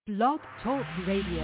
Blog Talk Radio.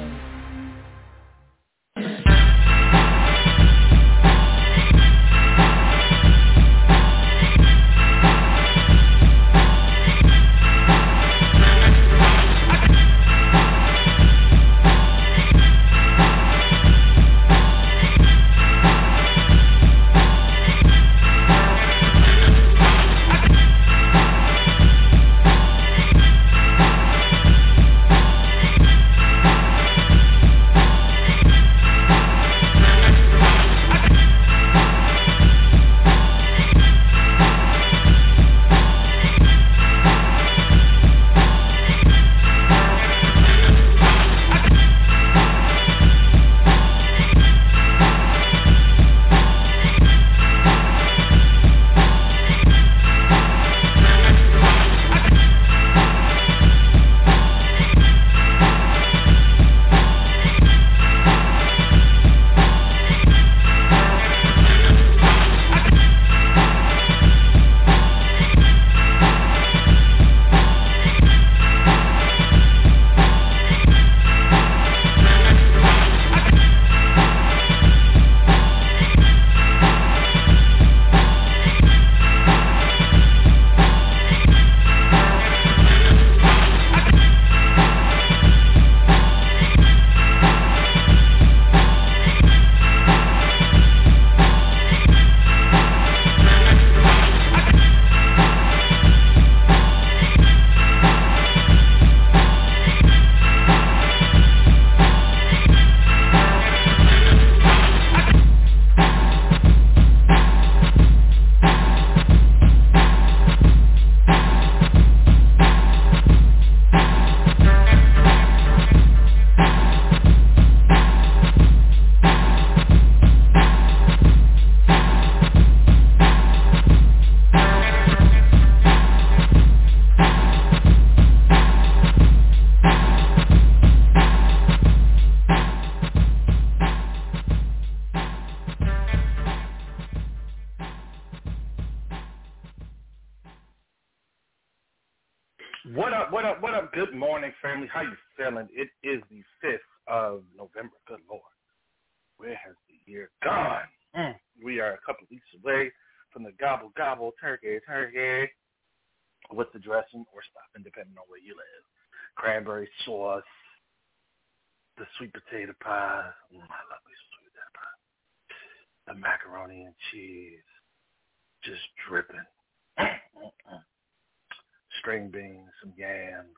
What up, what up, what up? Good morning, family. How you feeling? It is the 5th of November. Good Lord. Where has the year gone? We are a couple weeks away from the gobble, gobble, turkey with the dressing or stuffing, depending on where you live. Cranberry sauce, the sweet potato pie. I love me some sweet potato pie. The macaroni and cheese, just dripping. String beans, some yams.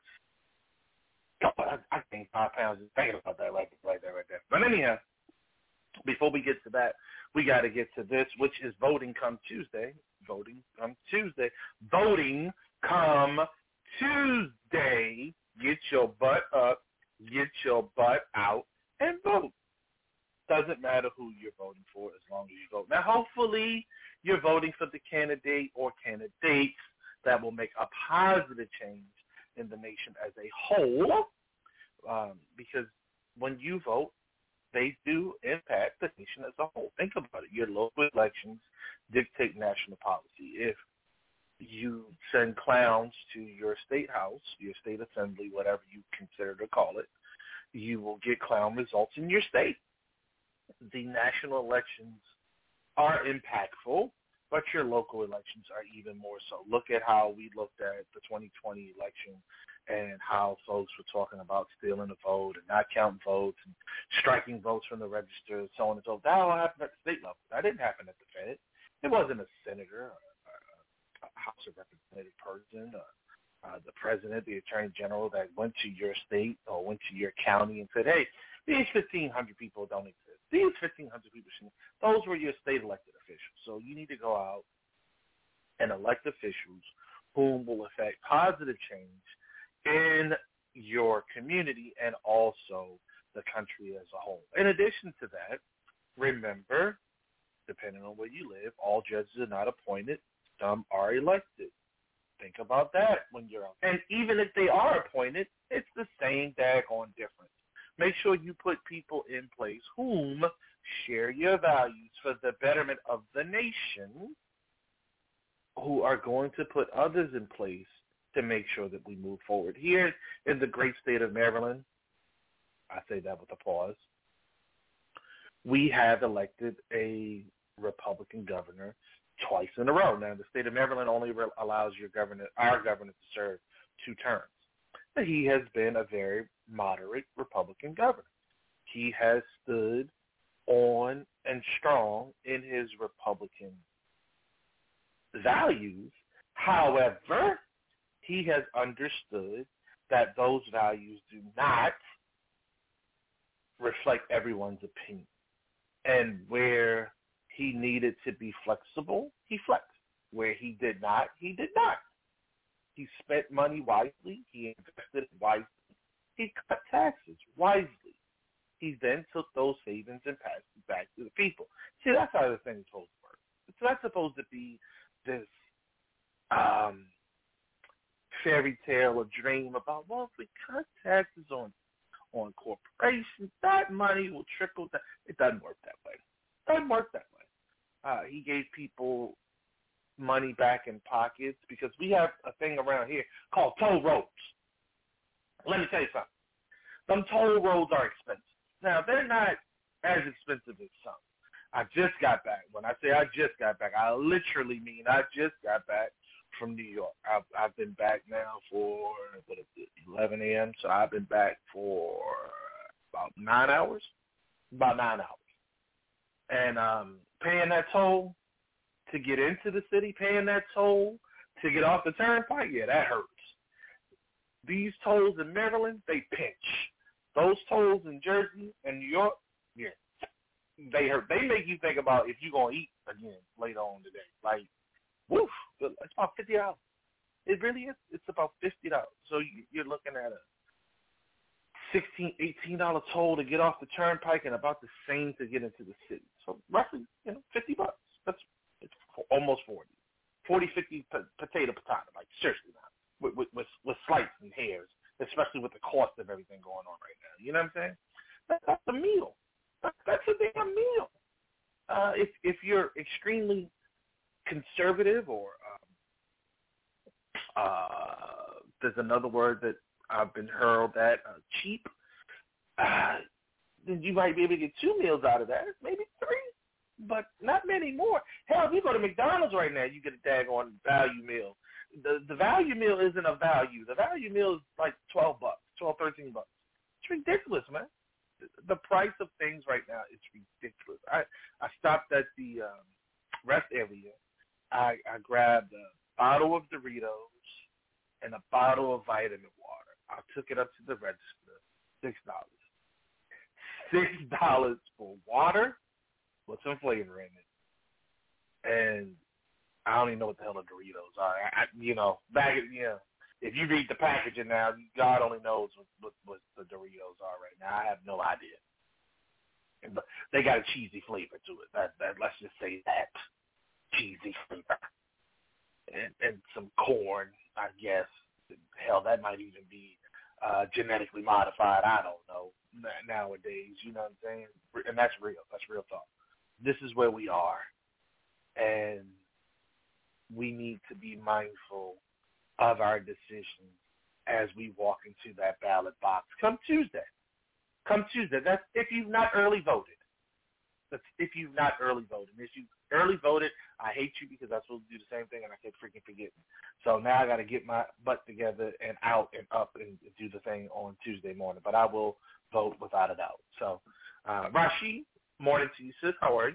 I gained 5 pounds just thinking about that right there. But anyhow, before we get to that, we got to get to this, which is voting come Tuesday. Voting come Tuesday. Get your butt up, get your butt out, and vote. Doesn't matter who you're voting for as long as you vote. Now, hopefully, you're voting for the candidate or candidates that will make a positive change in the nation as a whole, because when you vote, they do impact the nation as a whole. Think about it. Your local elections dictate national policy. If you send clowns to your state house, your state assembly, whatever you consider to call it, you will get clown results in your state. The national elections are impactful, but your local elections are even more so. Look at how we looked at the 2020 election and how folks were talking about stealing the vote and not counting votes and striking votes from the register and so on and so forth. That all happened at the state level. That didn't happen at the Fed. It wasn't a senator, a House of Representative person, the president, the attorney general that went to your state or went to your county and said, hey, these 1,500 people don't exist. These 1,500 people shouldn't. Those were your state elected officials. So you need to go out and elect officials whom will affect positive change in your community and also the country as a whole. In addition to that, remember, depending on where you live, all judges are not appointed. Some are elected. Think about that when you're out. And even if they are appointed, it's the same daggone difference. Make sure you put people in place whom share your values for the betterment of the nation, who are going to put others in place to make sure that we move forward. Here in the great state of Maryland, I say that with a pause. We have elected a Republican governor twice in a row. Now, the state of Maryland only allows our governor, to serve 2 terms. But he has been a very moderate Republican governor. He has stood on and strong in his Republican values. However, he has understood that those values do not reflect everyone's opinion. And where he needed to be flexible, he flexed. Where he did not, he did not. He spent money wisely. He invested wisely. He cut taxes wisely. He then took those savings and passed it back to the people. See, that's how the thing is supposed to work. It's not supposed to be this fairy tale or dream about, well, if we cut taxes on corporations, that money will trickle down. It doesn't work that way. It doesn't work that way. He gave people money back in pockets because we have a thing around here called toll roads. Let me tell you something. Some toll roads are expensive. Now, they're not as expensive as some. I just got back. When I say I just got back, I literally mean I just got back from New York. I've been back now for, 11 a.m., so I've been back for about 9 hours. And paying that toll to get into the city, paying that toll to get off the turnpike, yeah, that hurts. These tolls in Maryland, they pinch. Those tolls in Jersey and New York, yeah, they hurt. They make you think about if you're going to eat again later on today. Like, woof, it's about $50. It really is. It's about $50. So you're looking at a $16, $18 toll to get off the turnpike and about the same to get into the city. So roughly, $50. It's almost 40. 40, 50 potato. Like, seriously now, with slices and hairs, especially with the cost of everything going on right now. You know what I'm saying? That's a meal. That's a damn meal. If you're extremely conservative or there's another word that I've been hurled at, cheap, then you might be able to get 2 meals out of that, maybe 3, but not many more. Hell, if you go to McDonald's right now, you get a daggone value meal. The value meal isn't a value. The value meal is like $12, $13. It's ridiculous, man. The price of things right now is ridiculous. I stopped at the rest area. I grabbed a bottle of Doritos and a bottle of vitamin water. I took it up to the register, $6. $6 for water with some flavor in it. And I don't even know what the hell the Doritos are. If you read the packaging now, God only knows what the Doritos are right now. I have no idea. But they got a cheesy flavor to it. That let's just say that cheesy flavor, and some corn, I guess. Hell, that might even be genetically modified. I don't know nowadays. You know what I'm saying? And that's real. That's real talk. This is where we are, and we need to be mindful of our decisions as we walk into that ballot box come Tuesday. That's if you've not early voted. That's if you've not early voted. And if you early voted, I hate you because I'm supposed to do the same thing and I kept freaking forgetting. So now I got to get my butt together and out and up and do the thing on Tuesday morning. But I will vote without a doubt. So, Rashid, morning to you, sis. How are you?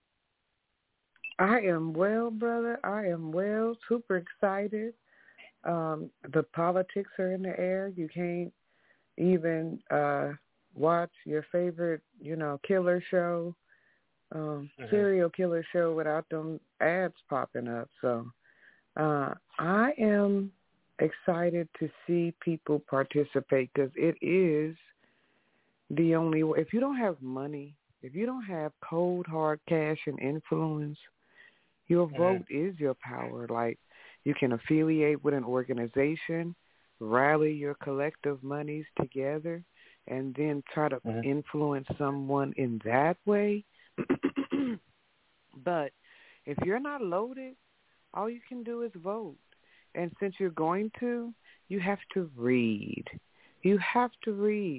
I am well, brother. I am well. Super excited. The politics are in the air. You can't even watch your favorite, killer show, serial killer show without them ads popping up. So I am excited to see people participate because it is the only way. If you don't have money, if you don't have cold, hard cash and influence, your vote is your power. Like, you can affiliate with an organization, rally your collective monies together, and then try to influence someone in that way. But if you're not loaded, all you can do is vote. And since you're going to, you have to read. You have to read.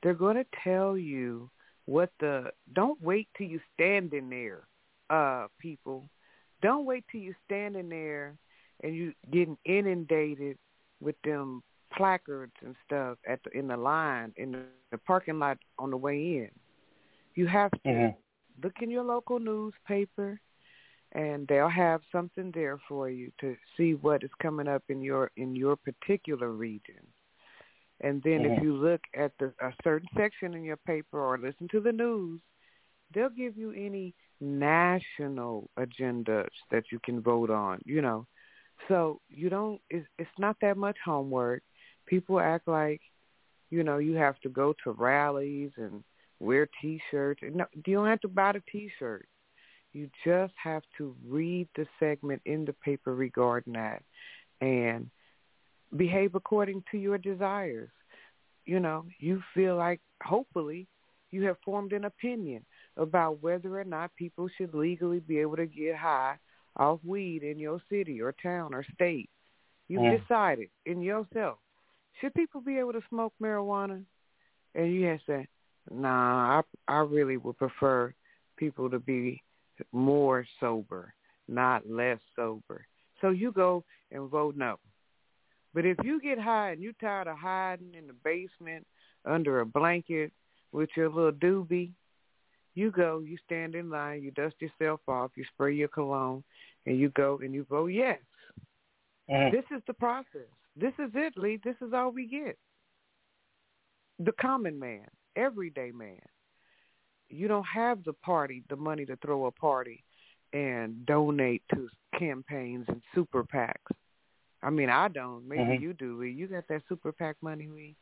they're going to tell you don't wait till you stand in there, people. Don't wait till you stand in there and you getting inundated with them placards and stuff in the line, in the parking lot on the way in. You have to look in your local newspaper, and they'll have something there for you to see what is coming up in your particular region. And then if you look at a certain section in your paper or listen to the news, they'll give you any national agendas that you can vote on, So it's not that much homework. People act like, you have to go to rallies and wear T-shirts. No, you don't have to buy the T-shirt. You just have to read the segment in the paper regarding that and behave according to your desires. You feel like, hopefully, you have formed an opinion about whether or not people should legally be able to get high off weed in your city or town or state. You've decided in yourself, should people be able to smoke marijuana? And you have said, nah, I really would prefer people to be more sober, not less sober. So you go and vote no. But if you get high and you're tired of hiding in the basement under a blanket with your little doobie, you go, you stand in line, you dust yourself off, you spray your cologne, and you go and you vote yes. This is the process. This is it, Lee. This is all we get. The common man, everyday man. You don't have the money to throw a party and donate to campaigns and super PACs. I mean, I don't. Maybe you do, Lee. You got that super PAC money, Lee?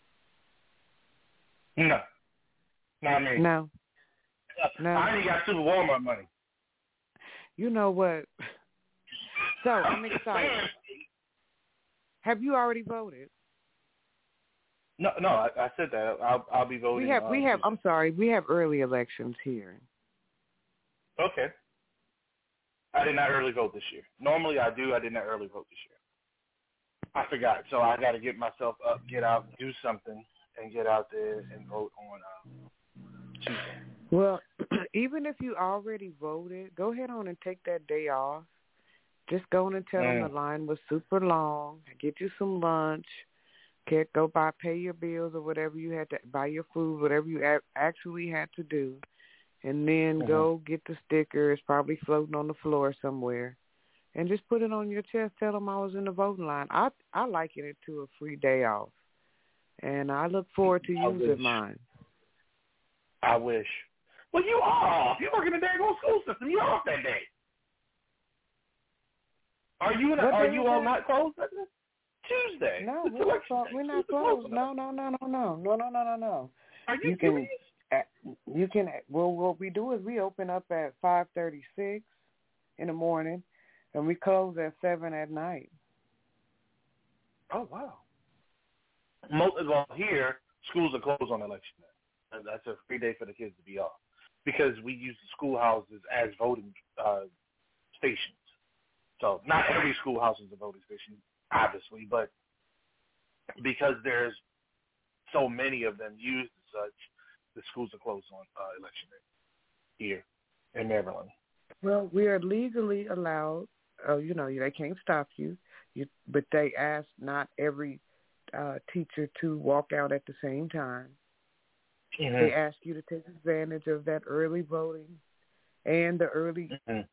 No. Not me. No. I ain't got Super Walmart money. You know what? So, I'm excited. Have you already voted? No, I said that. I'll be voting. We have. I'm sorry. We have early elections here. Okay. I did not early vote this year. Normally I do. I did not early vote this year. I forgot. So I got to get myself up, get out, do something, and get out there and vote on Tuesday. Well, even if you already voted, go ahead on and take that day off. Just go on and tell them the line was super long. Get you some lunch. Go pay your bills or whatever you had to, buy your food, whatever you actually had to do. And then go get the sticker. It's probably floating on the floor somewhere. And just put it on your chest. Tell them I was in the voting line. I liken it to a free day off. And I look forward to using mine. I wish. Well, you off. You work in the daggone school system. You off that day. Are you all not closed that day? Tuesday. No, we're not closed. No. Are you serious? You can. Well, what we do is we open up at 5:36 in the morning, and we close at 7 at night. Oh wow! Here schools are closed on election day. That's a free day for the kids to be off because we use the schoolhouses as voting stations. So not every schoolhouse is a voting station, obviously, but because there's so many of them used as such, the schools are closed on election day here in Maryland. Well, we are legally allowed. They can't stop you. But they ask not every teacher to walk out at the same time. They ask you to take advantage of that early voting and the early,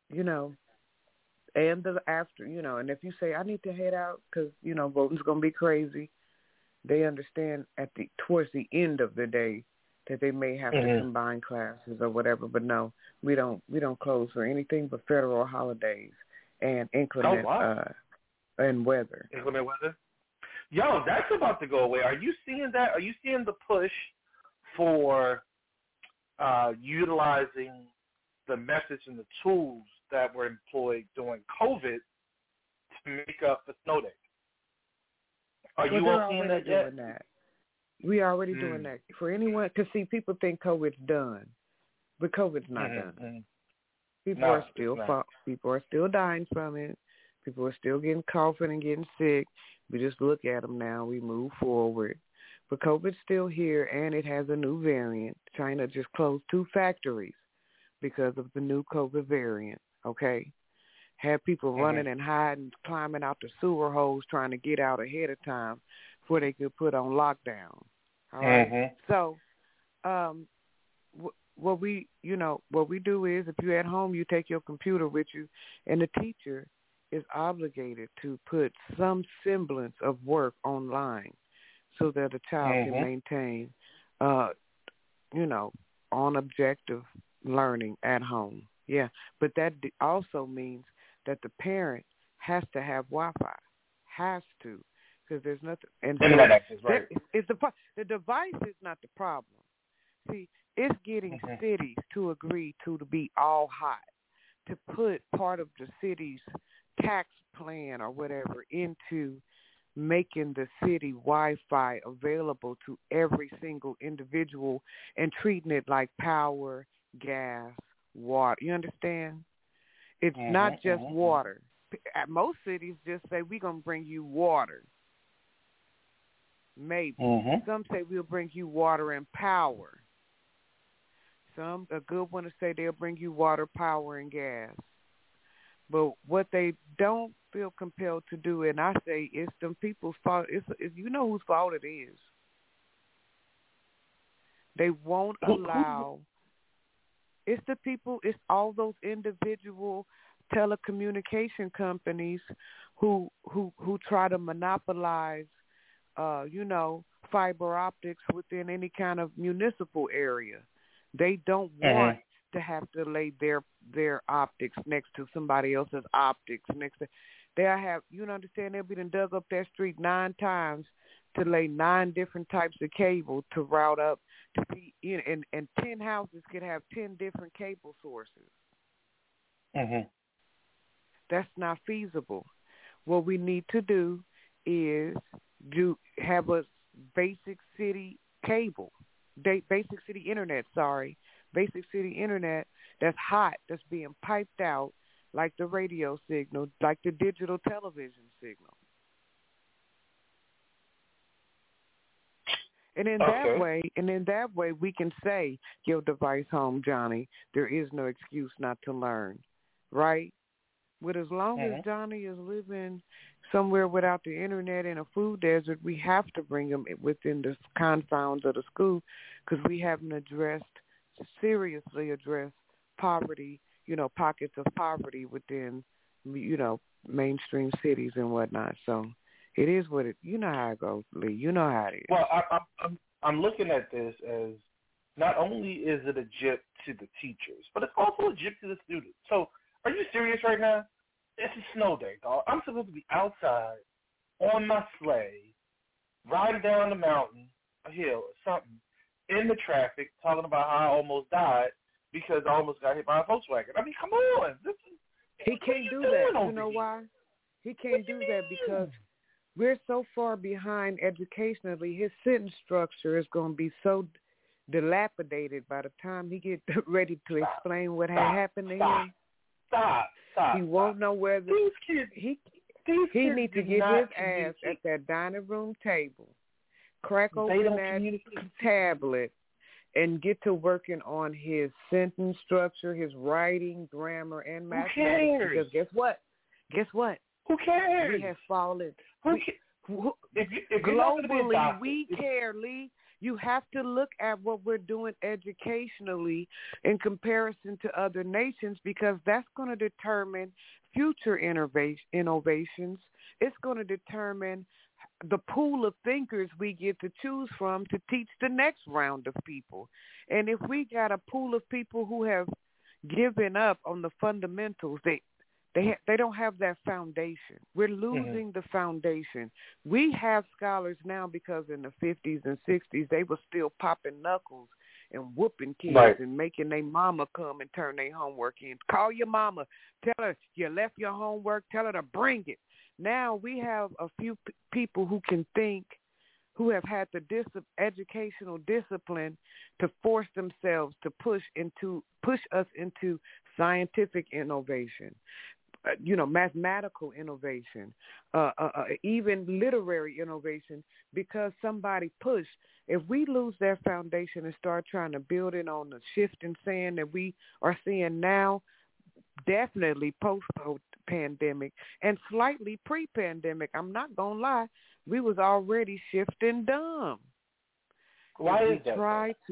and the after, and if you say, I need to head out because, voting's going to be crazy, they understand towards the end of the day that they may have to combine classes or whatever. But no, we don't close for anything but federal holidays and inclement and weather. Inclement weather? Yo, that's about to go away. Are you seeing that? Are you seeing the push for utilizing the methods and the tools that were employed during COVID to make up the snow day? Are you all seeing that yet? We are already doing that. For anyone, because see, people think COVID's done, but COVID's not done. People are still dying from it. People are still getting coughing and getting sick. We just look at them now. We move forward. But COVID's still here, and it has a new variant. China just closed 2 factories because of the new COVID variant, okay? Had people running and hiding, climbing out the sewer holes, trying to get out ahead of time before they could put on lockdown. All right. So, what we do is, if you're at home, you take your computer with you, and the teacher is obligated to put some semblance of work online so that a child can maintain, on objective learning at home. Yeah, but that also means that the parent has to have Wi-Fi, has to, because there's nothing. And internet access, right? The device is not the problem. See, it's getting cities to agree to be all hot, to put part of the city's tax plan or whatever into making the city Wi-Fi available to every single individual and treating it like power, gas, water. You understand? It's not just water. At most cities just say, we're going to bring you water. Maybe. Some say we'll bring you water and power. Some, a good one to say they'll bring you water, power, and gas. But what they don't feel compelled to do, and I say it's them people's fault. It's you know whose fault it is. They won't allow. It's the people. It's all those individual telecommunication companies who try to monopolize, fiber optics within any kind of municipal area. They don't want to have to lay their optics next to somebody else's optics next to. They'll have, understand, they'll be dug up that street 9 times to lay 9 different types of cable to route up to be, and 10 houses could have 10 different cable sources. That's not feasible. What we need to do is have a basic city cable, basic city internet that's hot, that's being piped out like the radio signal, like the digital television signal. And in that way, we can say, your device home, Johnny, there is no excuse not to learn, right? But as long as Johnny is living somewhere without the internet in a food desert, we have to bring him within the confines of the school, because we haven't seriously addressed poverty, pockets of poverty within, mainstream cities and whatnot. So it is what it. You know how it goes, Lee. You know how it is. Well, I'm looking at this as not only is it a jip to the teachers, but it's also a jip to the students. So are you serious right now? It's a snow day, dog. I'm supposed to be outside on my sleigh, riding down the mountain, a hill, or something, in the traffic, talking about how I almost died because I almost got hit by a Volkswagen. I mean, come on. He can't do that. You know why? He can't do that because we're so far behind educationally. His sentence structure is going to be so dilapidated by the time he gets ready to explain what had happened to him. Stop. He won't know whether these kids. He needs to get his ass at that dining room table, crack open that tablet, and get to working on his sentence structure, his writing, grammar, and mathematics. Who cares? Because guess what? Who cares? We have fallen. If globally, we care, Lee. You have to look at what we're doing educationally in comparison to other nations, because that's going to determine future innovations. It's going to determine the pool of thinkers we get to choose from to teach the next round of people. And if we got a pool of people who have given up on the fundamentals, they don't have that foundation. We're losing the foundation. We have scholars now because in the 50s and 60s, they were still popping knuckles and whooping kids and making their mama come and turn their homework in. Call your mama. Tell her you left your homework. Tell her to bring it. Now we have a few people who can think, who have had the educational discipline to force themselves to push us into scientific innovation. mathematical innovation, even literary innovation, because somebody pushed. If we lose that foundation and start trying to build it on the shifting sand that we are seeing now, definitely post-pandemic and slightly pre-pandemic, I'm not going to lie, we was already shifting dumb. Why is that?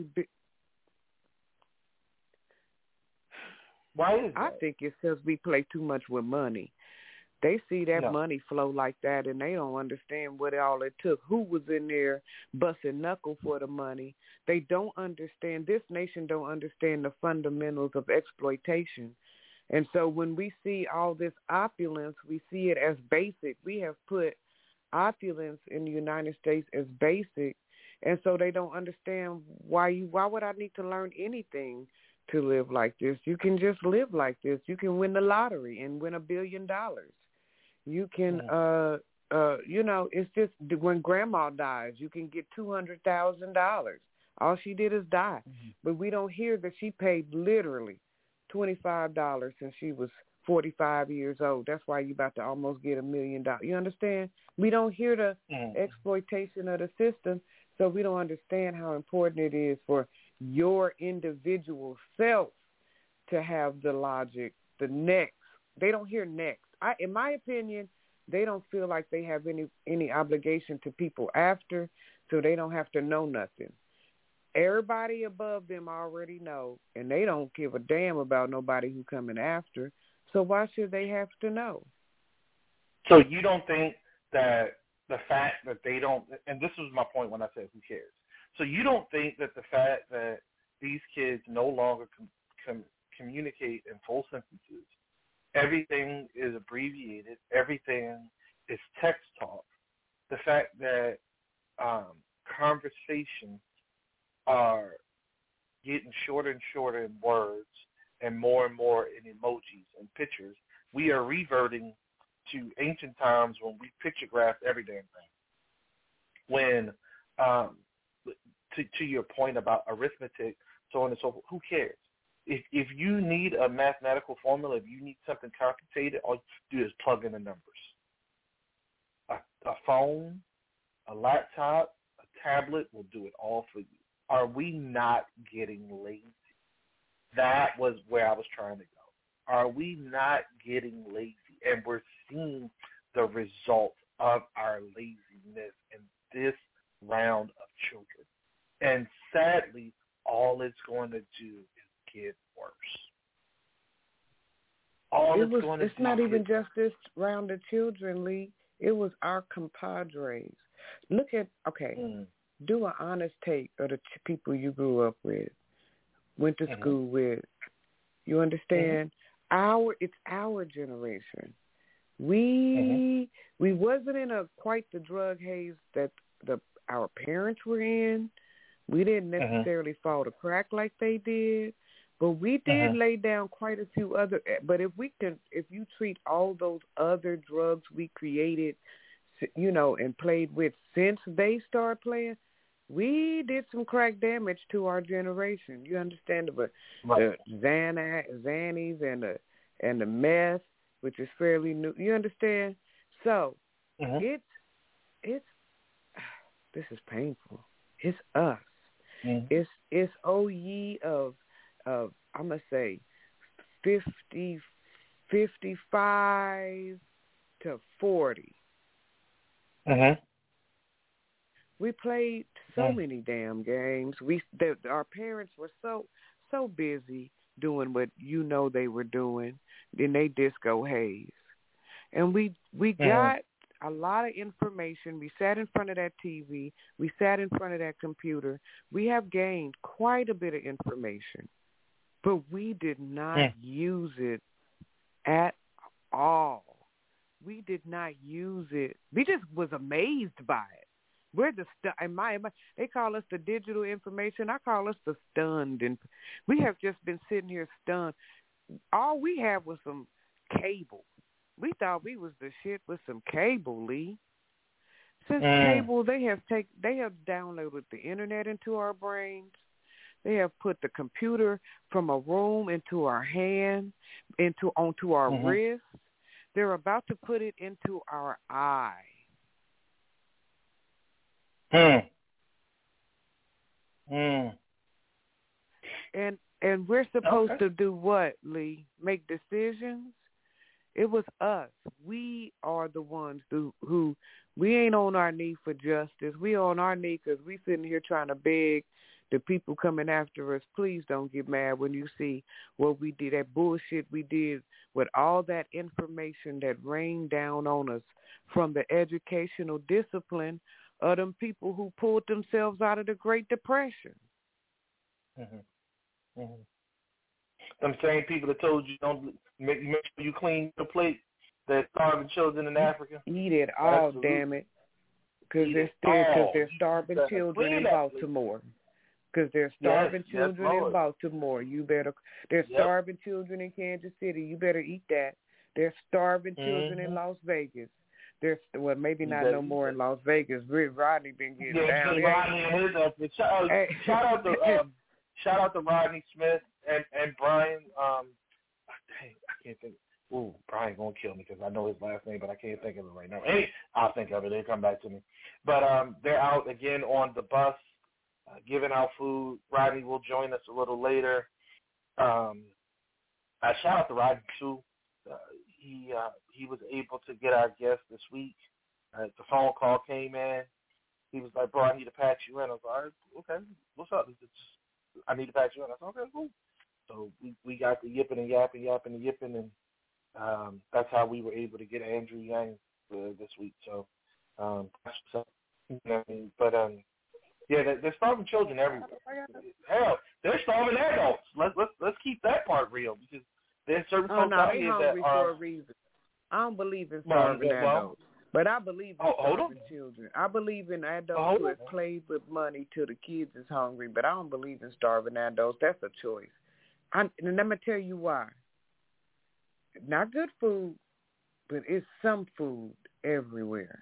Why is that? I think it's because we play too much with money. They see that money flow like that, and they don't understand what all it took. Who was in there busting knuckle for the money? They don't understand. This nation don't understand the fundamentals of exploitation. And so when we see all this opulence, we see it as basic. We have put opulence in the United States as basic, and so they don't understand why would I need to learn anything to live like this? You can just live like this. You can win the lottery and win $1 billion. You can, it's just when grandma dies, you can get $200,000. All she did is die. Mm-hmm. But we don't hear that she paid literally $25 since she was 45 years old. That's why you're about to almost get $1 million. You understand? We don't hear the exploitation of the system, so we don't understand how important it is for your individual self to have the logic, the next. They don't hear next. In my opinion, they don't feel like they have any obligation to people after, so they don't have to know nothing. Everybody above them already know, and they don't give a damn about nobody who coming after. So why should they have to know? So you don't think that the fact that they don't, and this was my point when I said who cares. So you don't think that the fact that these kids no longer communicate in full sentences, everything is abbreviated, everything is text talk, the fact that conversations are getting shorter and shorter in words and more in emojis and pictures, we are reverting to ancient times when we pictographed every damn thing. When, to your point about arithmetic, so on and so forth, who cares? If you need a mathematical formula, if you need something complicated, all you do is plug in the numbers. A phone, a laptop, a tablet will do it all for you. Are we not getting lazy? That was where I was trying to go. Are we not getting lazy? And we're seeing the result of our laziness in this round of children. And sadly, all it's going to do is get worse. It's not even just this round of children, Lee. It was our compadres. Look at, do an honest take of the people you grew up with, went to school with. You understand? It's our generation. We wasn't in quite the drug haze that our parents were in. We didn't necessarily fall to crack like they did, but we did lay down quite a few other. But if you treat all those other drugs we created, and played with since they started playing, we did some crack damage to our generation. You understand? But the Xannies and the meth, which is fairly new. You understand? So it's this is painful. It's us. It's ye of I'm gonna say 55 to 40. We played so many damn games. Our parents were so busy doing what they were doing in they disco haze, and we got a lot of information. We sat in front of that TV. We sat in front of that computer. We have gained quite a bit of information, but we did not use it at all. We did not use it. We just was amazed by it. We're the they call us the digital information. I call us the stunned, and we have just been sitting here stunned. All we had was some cable. We thought we was the shit with some cable, Lee. Since cable, they have downloaded the internet into our brains. They have put the computer from a room into our hand, onto our wrist. They're about to put it into our eye. And we're supposed to do what, Lee? Make decisions? It was us. We are the ones who we ain't on our knee for justice. We on our knee because we sitting here trying to beg the people coming after us, please don't get mad when you see what we did, that bullshit we did with all that information that rained down on us from the educational discipline of them people who pulled themselves out of the Great Depression. Them same people that told you don't make sure you clean the plate that starving children in Africa. Eat it all, damn it. Because they're starving children in Baltimore. Because there's starving children in Baltimore. There's starving children in Kansas City. You better eat that. There's starving children in Las Vegas. There's maybe not no more in Las Vegas. Rodney been getting down. Shout out to Rodney Smith and Brian. Dang, I can't think. Ooh, Brian gonna kill me because I know his last name, but I can't think of it right now. Hey, I'll think of it. It'll come back to me. But they're out again on the bus. Giving out food. Rodney will join us a little later. I shout out to Rodney too. He was able to get our guest this week. The phone call came in. He was like, "Bro, I need to patch you in." I was like, "All right, okay, what's up?" He said, "I need to patch you in." I said, "Okay, cool." So we got the yipping and yapping, and that's how we were able to get Andrew Yang this week. So, you know what I mean? But yeah, they're starving children everywhere. Hell, they're starving adults. Let's keep that part real because there's certain folks out here that are. For a reason. I don't believe in starving adults, but I believe in starving children. I believe in adults who have played with money till the kids is hungry, but I don't believe in starving adults. That's a choice. And let me tell you why. Not good food, but it's some food everywhere.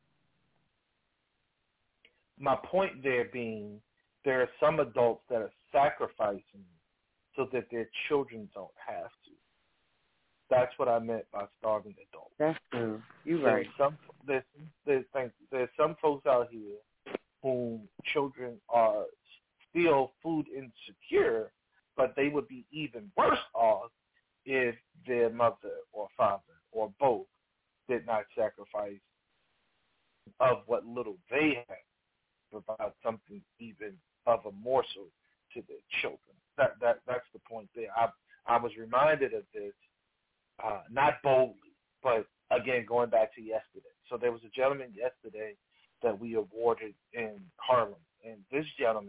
My point there being, there are some adults that are sacrificing so that their children don't have to. That's what I meant by starving adults. That's true. You're right. There's some folks out here whom children are still food insecure, but they would be even worse off if their mother or father or both did not sacrifice of what little they had to provide something even of a morsel to their children. That's the point there. I was reminded of this, not boldly, but again going back to yesterday. So there was a gentleman yesterday that we awarded in Harlem, and this gentleman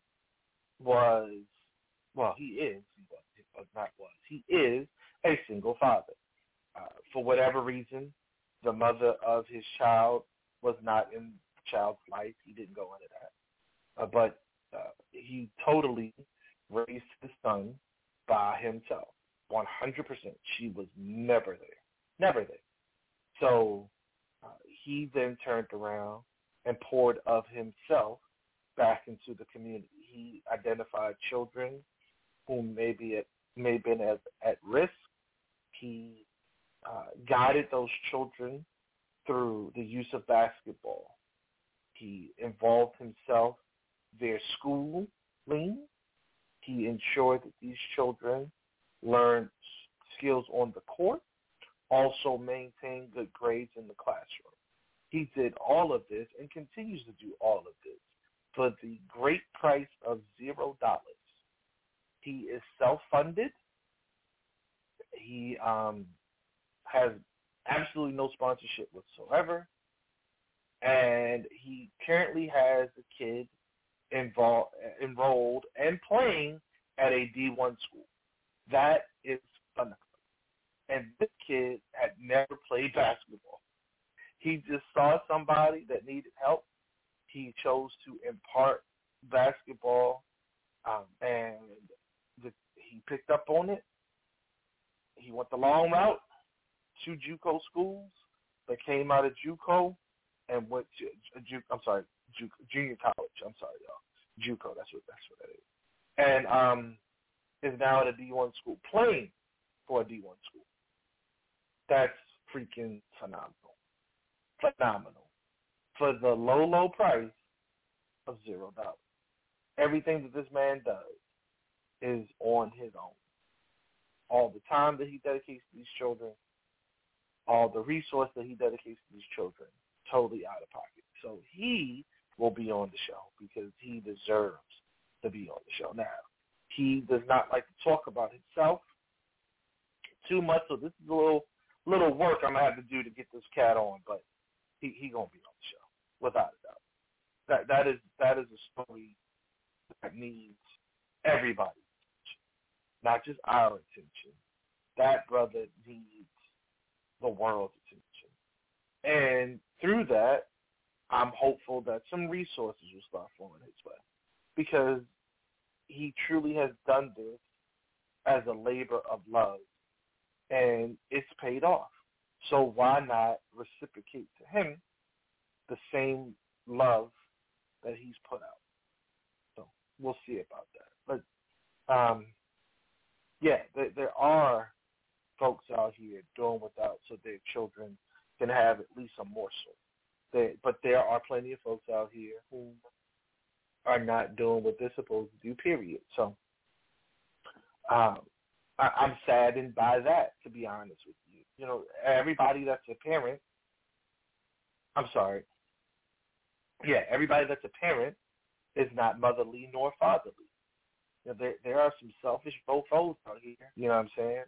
he is a single father. For whatever reason, the mother of his child was not in the child's life. He didn't go into that. But he totally raised his son by himself, 100%. She was never there. So he then turned around and poured of himself back into the community. He identified children who may have been at risk. He guided those children through the use of basketball. He involved himself their schooling. He ensured that these children learned skills on the court, also maintained good grades in the classroom. He did all of this and continues to do all of this for the great price of $0. He is self-funded. He has absolutely no sponsorship whatsoever. And he currently has a kid enrolled and playing at a D1 school. That is phenomenal. And this kid had never played basketball. He just saw somebody that needed help. He chose to impart basketball, and he picked up on it. He went the long route to JUCO schools, that came out of JUCO and went to junior college. I'm sorry, y'all. JUCO, that's what that is. And is now at a D1 school, playing for a D1 school. That's freaking phenomenal. Phenomenal. For the low, low price of $0. Everything that this man does is on his own. All the time that he dedicates to these children, all the resource that he dedicates to these children, totally out of pocket. So he will be on the show because he deserves to be on the show. Now, he does not like to talk about himself too much, so this is a little work I'm gonna have to do to get this cat on, but he gonna be on the show without a doubt. That is a story that needs everybody's attention, not just our attention. That brother needs the world's attention, and through that, I'm hopeful that some resources will start flowing his way, because he truly has done this as a labor of love, and it's paid off. So why not reciprocate to him the same love that he's put out? So we'll see about that. But there are folks out here doing without so their children can have at least a morsel. But there are plenty of folks out here who are not doing what they're supposed to do, period. So I'm saddened by that, to be honest with you. You know, everybody that's a parent, everybody that's a parent is not motherly nor fatherly. You know, there are some selfish bofos out here, you know what I'm saying?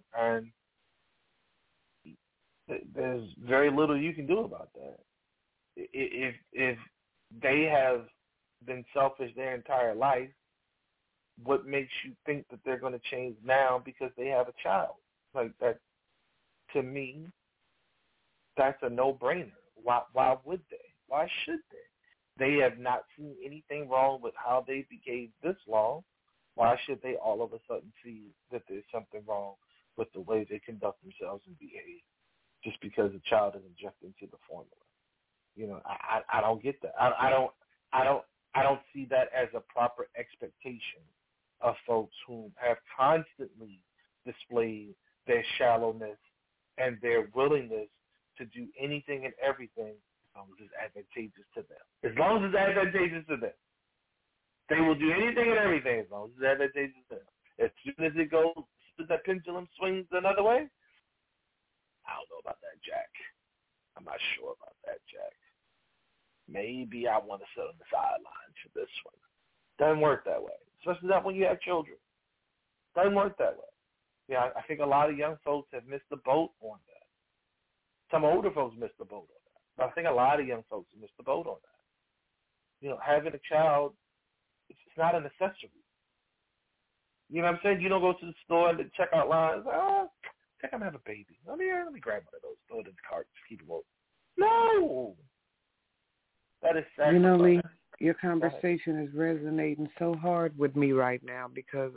And there's very little you can do about that. If they have been selfish their entire life, what makes you think that they're going to change now because they have a child? Like that, to me, that's a no-brainer. Why would they? Why should they? They have not seen anything wrong with how they behaved this long. Why should they all of a sudden see that there's something wrong with the way they conduct themselves and behave just because a child is injected into the formula? You know, I don't get that. I don't see that as a proper expectation of folks who have constantly displayed their shallowness and their willingness to do anything and everything as long as it's advantageous to them. As long as it's advantageous to them. They will do anything and everything as long as it's advantageous to them. As soon as it goes, as that pendulum swings another way, I don't know about that, Jack. I'm not sure about that, Jack. Maybe I want to sit on the sidelines for this one. Doesn't work that way, especially not when you have children. Doesn't work that way. Yeah, I think a lot of young folks have missed the boat on that. Some older folks missed the boat on that. But I think a lot of young folks have missed the boat on that. You know, having a child, it's not a necessity. You know what I'm saying? You don't go to the store and the checkout line. It's like, I think I'm going to have a baby. Let me grab one of those. Throw it in the cart. Just keep it moving. No! That is sacrifice. You know, Lee, your conversation is resonating so hard with me right now because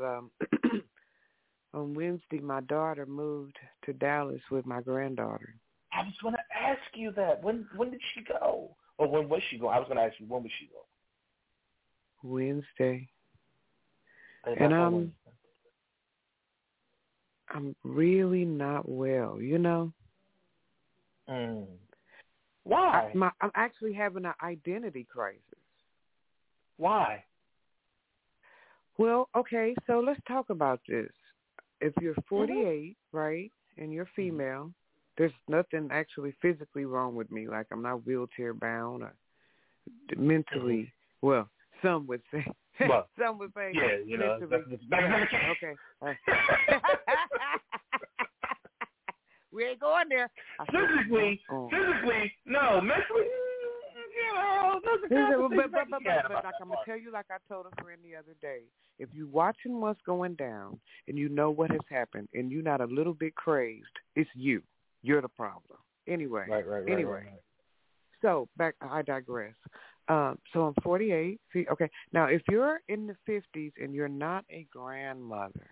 on Wednesday, my daughter moved to Dallas with my granddaughter. I was going to ask you that. When did she go? Or when was she going? I was going to ask you, when would she go? Wednesday. And I'm really not well, you know? Why? I'm actually having an identity crisis. Why? Well, okay, so let's talk about this. If you're 48, right, and you're female, there's nothing actually physically wrong with me. Like I'm not wheelchair bound or mentally. Well, some would say. Well, some would say. Yeah, you know. Okay. We ain't going there. Physically, no. Mentally, you know, but I'm going to tell you like I told a friend the other day. If you're watching what's going down and you know what has happened and you're not a little bit crazed, it's you. You're the problem. Anyway. Right. So, I digress. So I'm 48. See, okay. Now, if you're in the 50s and you're not a grandmother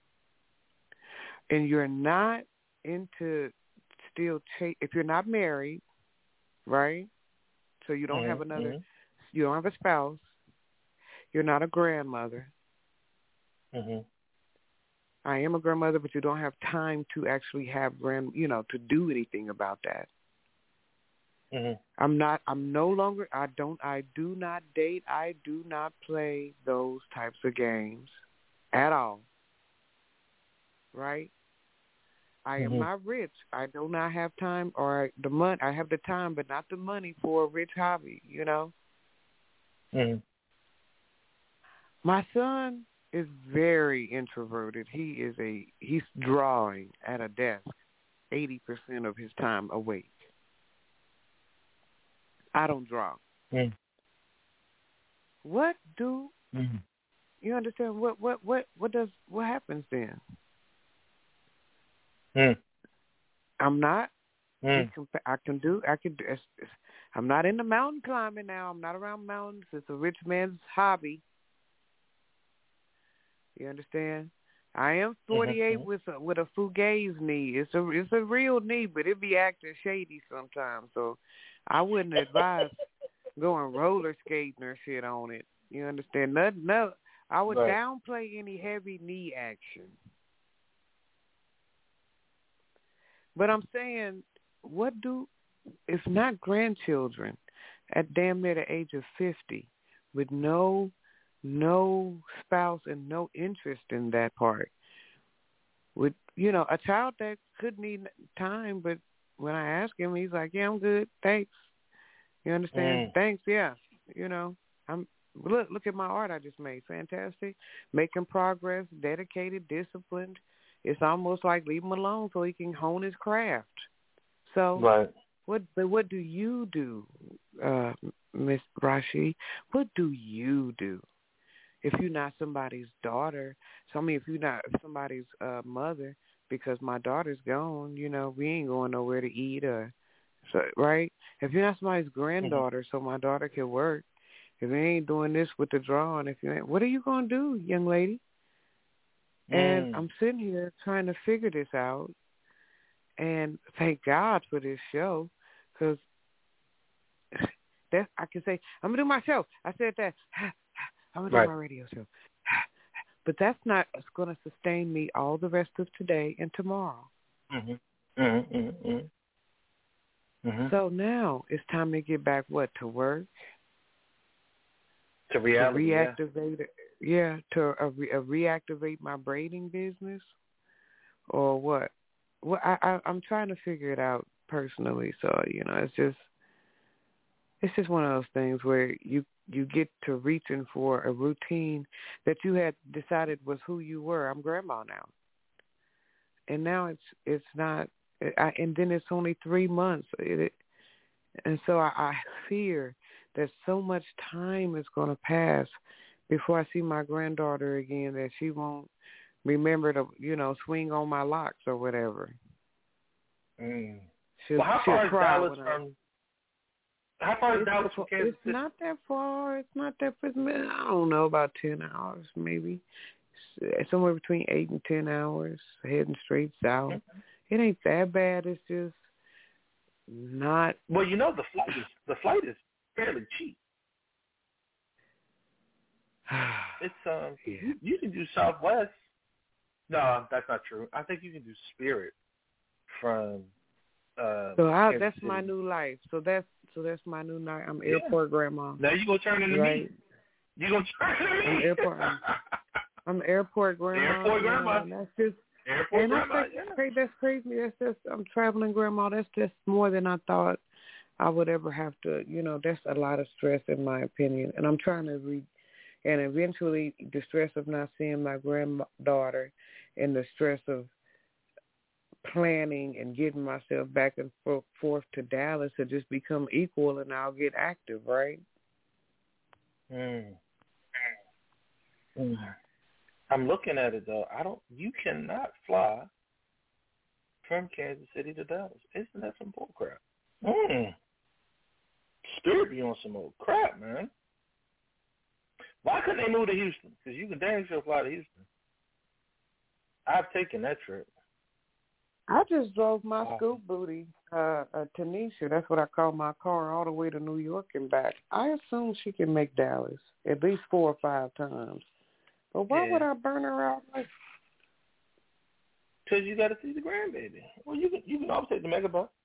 and you're not into if you're not married, right? So you don't have you don't have a spouse. You're not a grandmother. I am a grandmother, but you don't have time to actually have to do anything about that. Mm-hmm. I'm no longer, I do not date, I do not play those types of games at all. Right? I am not rich. I do not have time or the money. I have the time, but not the money for a rich hobby, Mm-hmm. My son is very introverted. He's drawing at a desk 80% of his time awake. I don't draw. Mm-hmm. What do you understand? What happens then? I'm not. I can do. I'm not into mountain climbing now. I'm not around mountains. It's a rich man's hobby. You understand? I am 48 with a fugazi knee. It's a real knee, but it be acting shady sometimes. So I wouldn't advise going roller skating or shit on it. You understand? No, I would downplay any heavy knee action. But I'm saying, if not grandchildren at damn near the age of 50 with no spouse and no interest in that part, with, a child that could need time, but when I ask him, he's like, yeah, I'm good, thanks. You understand? Thanks, yeah. Look at my art I just made. Fantastic. Making progress, dedicated, disciplined. It's almost like leave him alone so he can hone his craft. So what do you do, Miss Rashi? What do you do if you're not somebody's daughter? So, if you're not somebody's mother, because my daughter's gone, we ain't going nowhere to eat right? If you're not somebody's granddaughter, so my daughter can work, if you ain't doing this with the drawing, what are you going to do, young lady? And I'm sitting here trying to figure this out, and thank God for this show, because I can say, I'm going to do my show. I said that. I'm going to do my radio show. But that's not going to sustain me all the rest of today and tomorrow. So now it's time to get back, to work? To reality, to reactivate it. Yeah, to reactivate my braiding business, or what? Well, I'm trying to figure it out personally. So it's just one of those things where you get to reaching for a routine that you had decided was who you were. I'm grandma now, and now it's not. And then it's only 3 months, and so I fear that so much time is going to pass before I see my granddaughter again, that she won't remember to, swing on my locks or whatever. How far is Dallas from Kansas City? It's not that far. It's not that far. I don't know, about 10 hours maybe. Somewhere between 8 and 10 hours, heading straight south. It ain't that bad. It's just not. Well, the flight is fairly cheap. It's you can do Southwest. No, that's not true. I think you can do Spirit from. That's my new life. So that's my new night. I'm airport grandma. Now you gonna turn into me. You gonna turn into me. I'm airport grandma. Airport grandma. That's just. Airport grandma. That's crazy. That's just, I'm traveling grandma. That's just more than I thought I would ever have to. That's a lot of stress in my opinion, and I'm trying to and eventually the stress of not seeing my granddaughter and the stress of planning and getting myself back and forth to Dallas to just become equal, and I'll get active, right? I'm looking at it though. You cannot fly from Kansas City to Dallas. Isn't that some bull crap? Spirit be on some old crap, man. Why couldn't they move to Houston? Because you can dang sure fly to Houston. I've taken that trip. I just drove my scoop booty, Tanisha, that's what I call my car, all the way to New York and back. I assume she can make Dallas at least 4 or 5 times. But why would I burn her out? because you got to see the grandbaby. Well, you can always take the mega bus.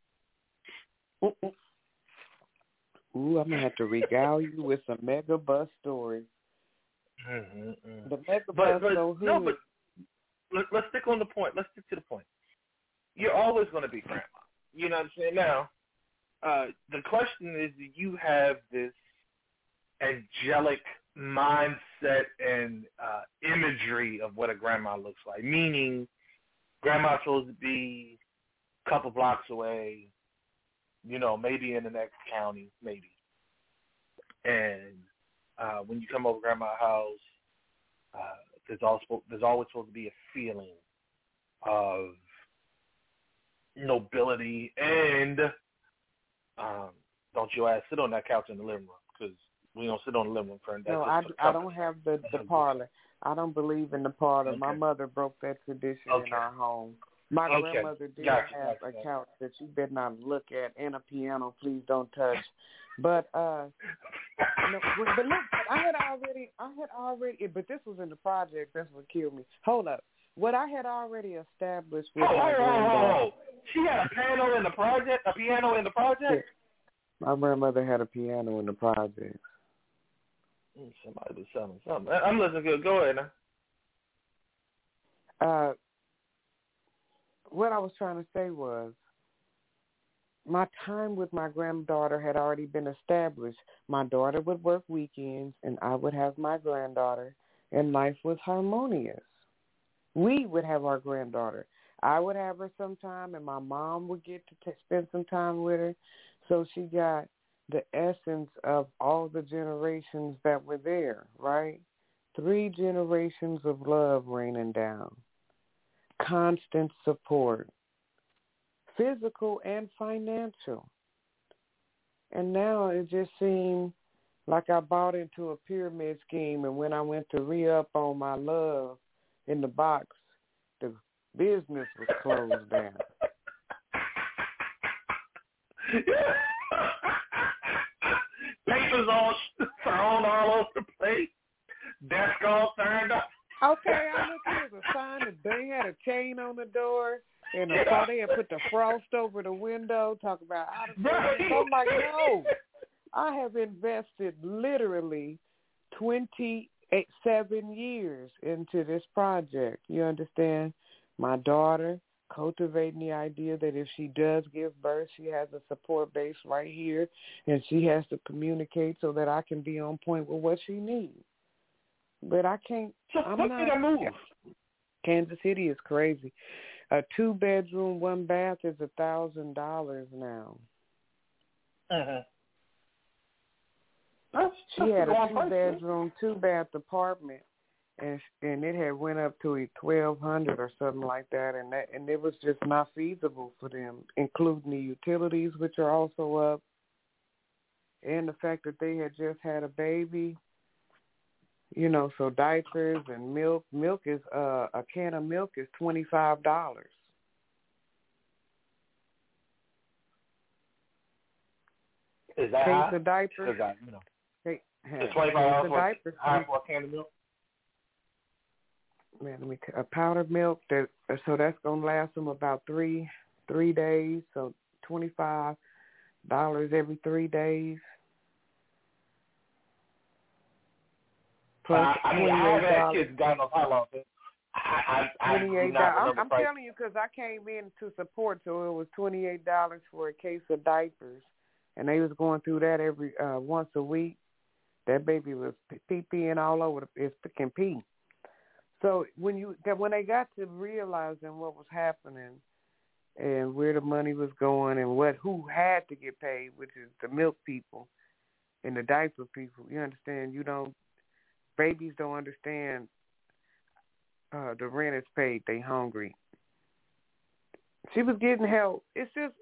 Ooh, I'm gonna have to regale you with some mega bus stories. The mega bus so hood. No, but let's stick on the point. Let's stick to the point. You're always going to be grandma. You know what I'm saying? Now, the question is, do you have this angelic mindset and imagery of what a grandma looks like? Meaning, grandma's supposed to be a couple blocks away, maybe in the next county, maybe. And when you come over to grandma's house, there's always supposed to be a feeling of nobility and don't your ass sit on that couch in the living room, because we don't sit on the living room. Friend. No, I don't have the parlor. I don't believe in the parlor. Okay. My mother broke that tradition in our home. My grandmother did have a couch that you better not look at and a piano. Please don't touch. But but look, I had already. But this was in the project. That's what killed me. Hold up. What I had already established with my granddaughter. She had a piano in the project. A piano in the project. My grandmother had a piano in the project. Somebody was selling something. I'm listening to it. Go ahead now. What I was trying to say was, my time with my granddaughter had already been established. My daughter would work weekends, and I would have my granddaughter, and life was harmonious. We would have our granddaughter. I would have her sometime, and my mom would get to spend some time with her. So she got the essence of all the generations that were there, right? 3 generations of love raining down. Constant support, physical and financial. And now it just seemed like I bought into a pyramid scheme, and when I went to re-up on my love in the box, the business was closed down. Papers all thrown all over the place. Desk all turned up. Okay, I looked at a sign that they had a chain on the door, and I saw they had put the frost over the window, talk about out of business. I'm like, no. I have invested literally 27 years into this project. You understand? My daughter cultivating the idea that if she does give birth, she has a support base right here, and she has to communicate so that I can be on point with what she needs. But I can't. I'm not. Move. Kansas City is crazy. A 2-bedroom, 1 bath is $1,000 now. She had a 2-bedroom, 2-bath apartment, and it had went up to $1,200 or something like that, and it was just not feasible for them, including the utilities, which are also up, and the fact that they had just had a baby. So diapers and milk. Milk is a can of milk is $25. Is that case high? of diapers? It's $25 for a can of milk. Man, a powdered milk so that's gonna last them about three days. So $25 every 3 days. Plus I haven't had kids God knows how long. $28. I'm telling you because I came in to support, so it was $28 for a case of diapers, and they was going through that every once a week. That baby was pee-peeing all over his freaking pee. So when they got to realizing what was happening and where the money was going and who had to get paid, which is the milk people and the diaper people, you understand? Babies don't understand the rent is paid. They hungry. She was getting help. It's just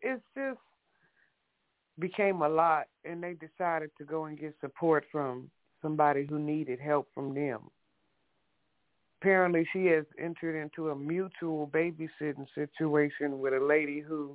became a lot, and they decided to go and get support from somebody who needed help from them. Apparently, she has entered into a mutual babysitting situation with a lady who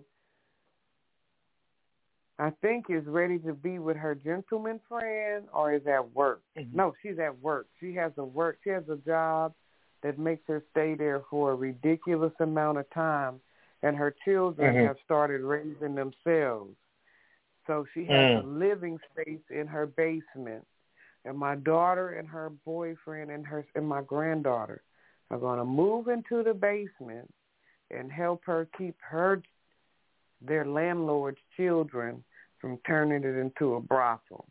I think is ready to be with her gentleman friend or is at work. Mm-hmm. No, she's at work. She has a job that makes her stay there for a ridiculous amount of time, and her children have started raising themselves. So she has a living space in her basement, and my daughter and her boyfriend and my granddaughter are going to move into the basement and help her keep their landlord's children from turning it into a brothel.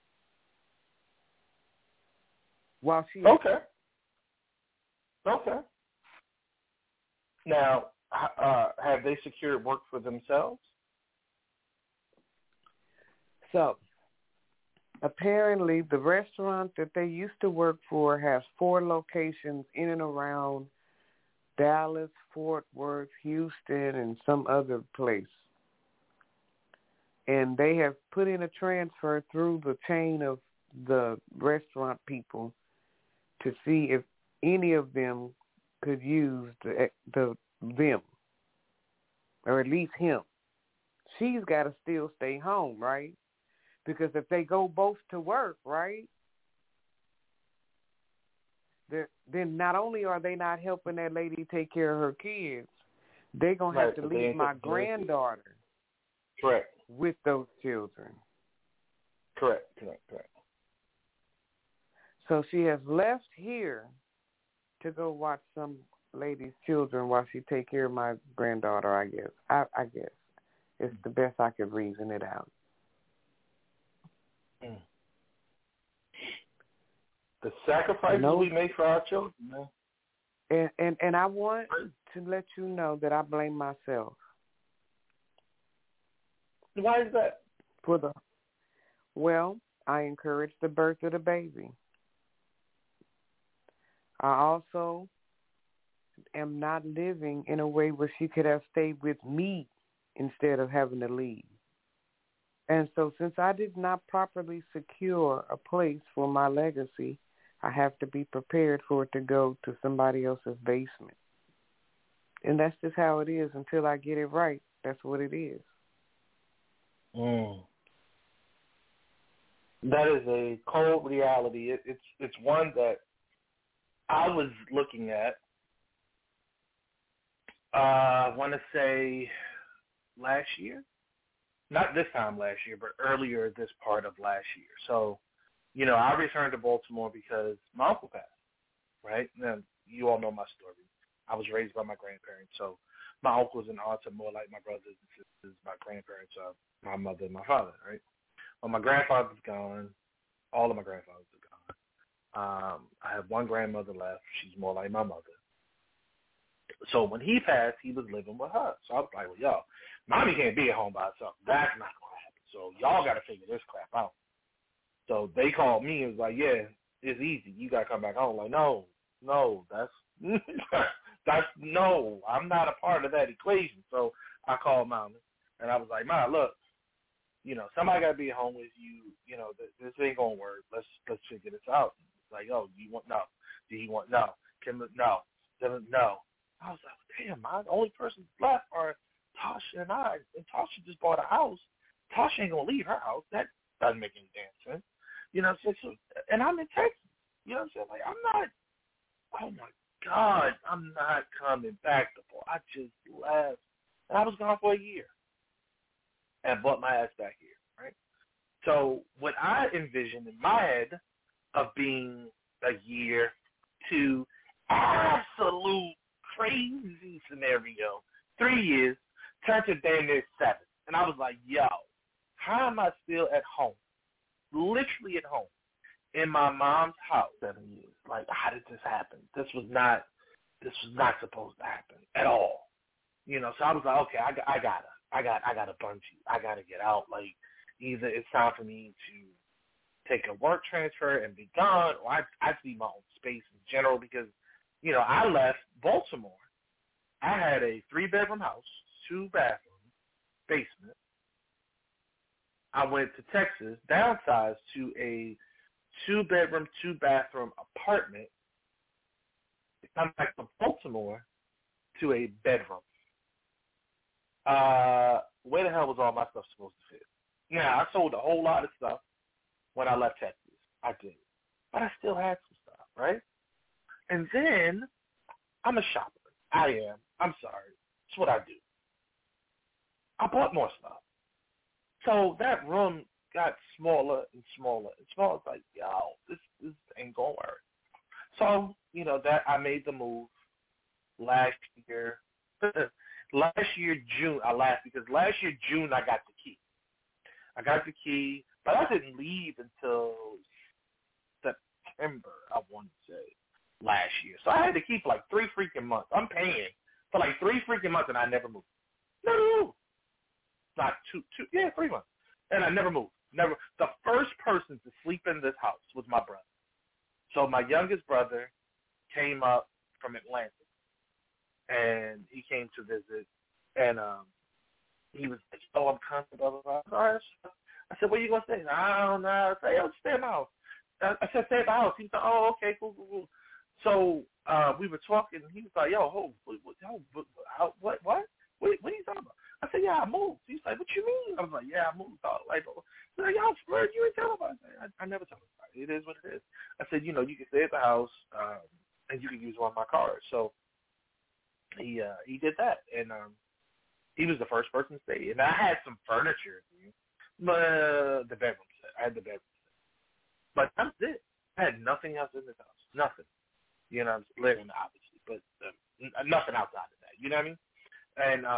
While she Okay. Now, have they secured work for themselves? So, apparently, the restaurant that they used to work for has 4 locations in and around Dallas, Fort Worth, Houston, and some other place. And they have put in a transfer through the chain of the restaurant people to see if any of them could use them, or at least him. She's got to still stay home, right? Because if they go both to work, right, then not only are they not helping that lady take care of her kids, they're going to have to leave my granddaughter with those children. Correct. So she has left here to go watch some lady's children while she take care of my granddaughter, I guess. I guess. It's the best I could reason it out. The sacrifices we make for our children, man. And I want to let you know that I blame myself. Why is that? Well, I encouraged the birth of the baby. I also am not living in a way where she could have stayed with me instead of having to leave. And so since I did not properly secure a place for my legacy, I have to be prepared for it to go to somebody else's basement. And that's just how it is until I get it right. That's what it is. That is a cold reality. It's one that I was looking at, I want to say last year. Not this time last year, but earlier this part of last year. So, I returned to Baltimore because my uncle passed, right? Now, you all know my story. I was raised by my grandparents, so my uncles and aunts are more like my brothers and sisters. My grandparents are my mother and my father, right? Well, my grandfather's gone. All of my grandfathers are gone. I have one grandmother left. She's more like my mother. So when he passed, he was living with her. So I was like, well, yo, mommy can't be at home by herself. That's not going to happen. So y'all got to figure this crap out. So they called me and was like, yeah, it's easy. You got to come back home. Like, no, that's no, I'm not a part of that equation. So I called Mama, and I was like, Ma, look, somebody got to be at home with you. This ain't going to work. Let's figure this out. It's like, oh, do you want no? Do you want no? No. No. I was like, damn, Ma, the only person left are Tasha and I. And Tasha just bought a house. Tasha ain't going to leave her house. That doesn't make any damn sense. So, and I'm in Texas. You know what I'm saying? Like, I'm not, oh, my God, I'm not coming back to Baltimore. I just left. And I was gone for a year and brought my ass back here, right? So what I envisioned in my head of being a year to absolute crazy scenario, 3 years, turned to damn near 7. And I was like, yo, how am I still at home? Literally at home in my mom's house 7 years. Like, how did this happen? This was not supposed to happen at all. So I was like, okay, I gotta bungee. I gotta get out. Like, either it's time for me to take a work transfer and be gone, or I need my own space in general because, I left Baltimore. I had a 3-bedroom house, 2 bathrooms, basement. I went to Texas, downsized to a 2-bedroom, 2-bathroom apartment. I'm back to Baltimore to a bedroom. Where the hell was all my stuff supposed to fit? I sold a whole lot of stuff when I left Texas. I did. But I still had some stuff, right? And then I'm a shopper. I am. I'm sorry. It's what I do. I bought more stuff. So that room got smaller and smaller and smaller. It's like, yo, this ain't going to work. So, that I made the move last year. Last year, June, I laughed because last year, June, I got the key. But I didn't leave until September, I want to say, last year. So I had to keep like 3 freaking months. I'm paying for like 3 freaking months, and I never moved. Never moved. Not 3 months. And I never moved. Never. The first person to sleep in this house was my brother. So my youngest brother came up from Atlanta, and he came to visit, and he was like, I'm coming, blah, blah, blah. All right. I said, where you going to stay? I don't know. I said, yo, stay in my house. I said, stay at the house. He said, oh, okay, cool. So we were talking, and he was like, yo, what are you talking about? I said, yeah, I moved. He's like, what you mean? I was like, yeah, I moved. Like, y'all, you ain't telling about it. I never tell him. It is what it is. I said, you can stay at the house, and you can use one of my cars. So he did that, and he was the first person to stay. And I had some furniture, the bedroom set. I had the bedroom set. But that's it. I had nothing else in this house. Nothing. I'm living, obviously, but nothing outside of that. You know what I mean?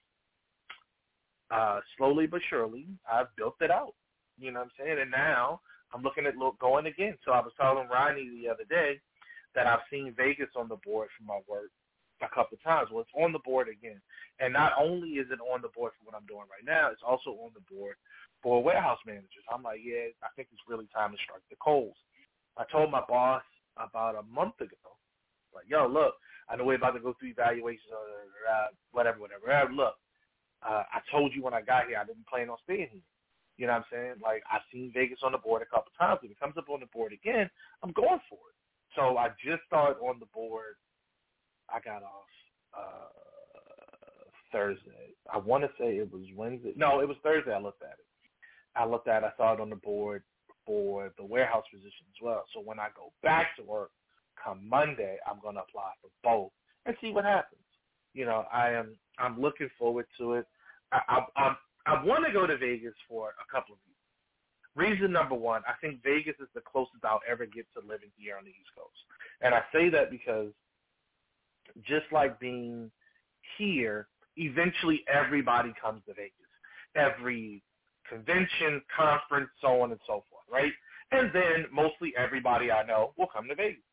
And slowly but surely, I've built it out. You know what I'm saying? And now I'm looking at going again. So I was telling Ronnie the other day that I've seen Vegas on the board for my work a couple of times. Well, it's on the board again. And not only is it on the board for what I'm doing right now, it's also on the board for warehouse managers. I'm like, yeah, I think it's really time to strike the coals. I told my boss about a month ago, like, yo, look, I know we're about to go through evaluations or whatever. Look, I told you when I got here I didn't plan on staying here. You know what I'm saying? Like, I've seen Vegas on the board a couple times. If it comes up on the board again, I'm going for it. So I just started on the board. I got off Thursday. I want to say it was Wednesday. No, it was Thursday I looked at it. I saw it on the board for the warehouse position as well. So when I go back to work come Monday, I'm going to apply for both and see what happens. I'm looking forward to it. I want to go to Vegas for a couple of reasons. Reason number one, I think Vegas is the closest I'll ever get to living here on the East Coast. And I say that because just like being here, eventually everybody comes to Vegas. Every convention, conference, so on and so forth, right? And then mostly everybody I know will come to Vegas.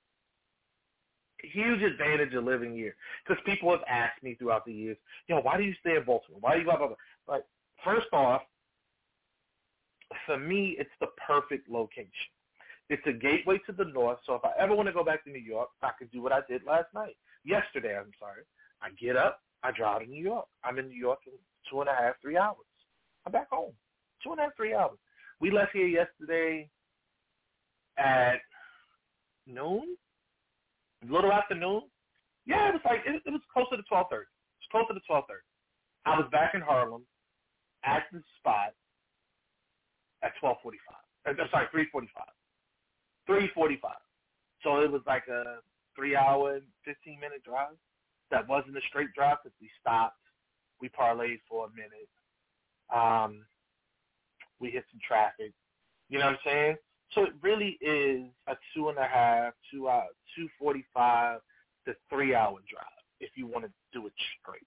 Huge advantage of living here, because people have asked me throughout the years, why do you stay in Baltimore? Why do you blah, blah, blah? Like, first off, for me, it's the perfect location. It's a gateway to the north, so if I ever want to go back to New York, I could do what I did yesterday. I get up, I drive to New York. I'm in New York in 2.5, 3 hours. I'm back home. 2.5, 3 hours. We left here yesterday at noon, a little after noon. Yeah, it was like it was closer to 12:30. It was closer to 12:30. I was back in Harlem at the spot at 12:45. Sorry, 3:45. 3:45. So it was like a 3-hour and 15-minute drive. That wasn't a straight drive because we stopped. We parlayed for a minute. We hit some traffic. You know what I'm saying? So it really is a 2.5, 2:45 to 3-hour drive if you want to do it straight.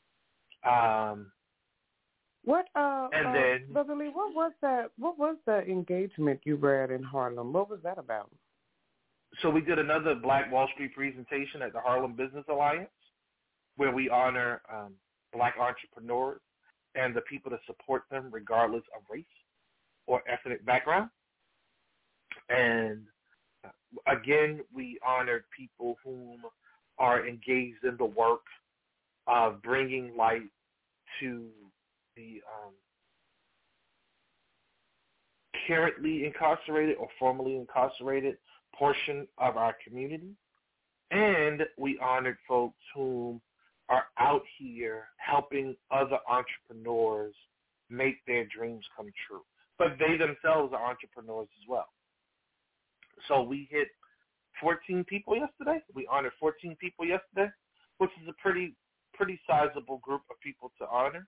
Then, Brother Lee, what was the engagement you were at in Harlem? What was that about? So we did another Black Wall Street presentation at the Harlem Business Alliance, where we honor Black entrepreneurs and the people that support them regardless of race or ethnic background. And again, we honored people whom are engaged in the work of bringing light to the currently incarcerated or formerly incarcerated portion of our community. And we honored folks whom are out here helping other entrepreneurs make their dreams come true. But they themselves are entrepreneurs as well. So we hit 14 people yesterday. We honored 14 people yesterday, which is a pretty sizable group of people to honor.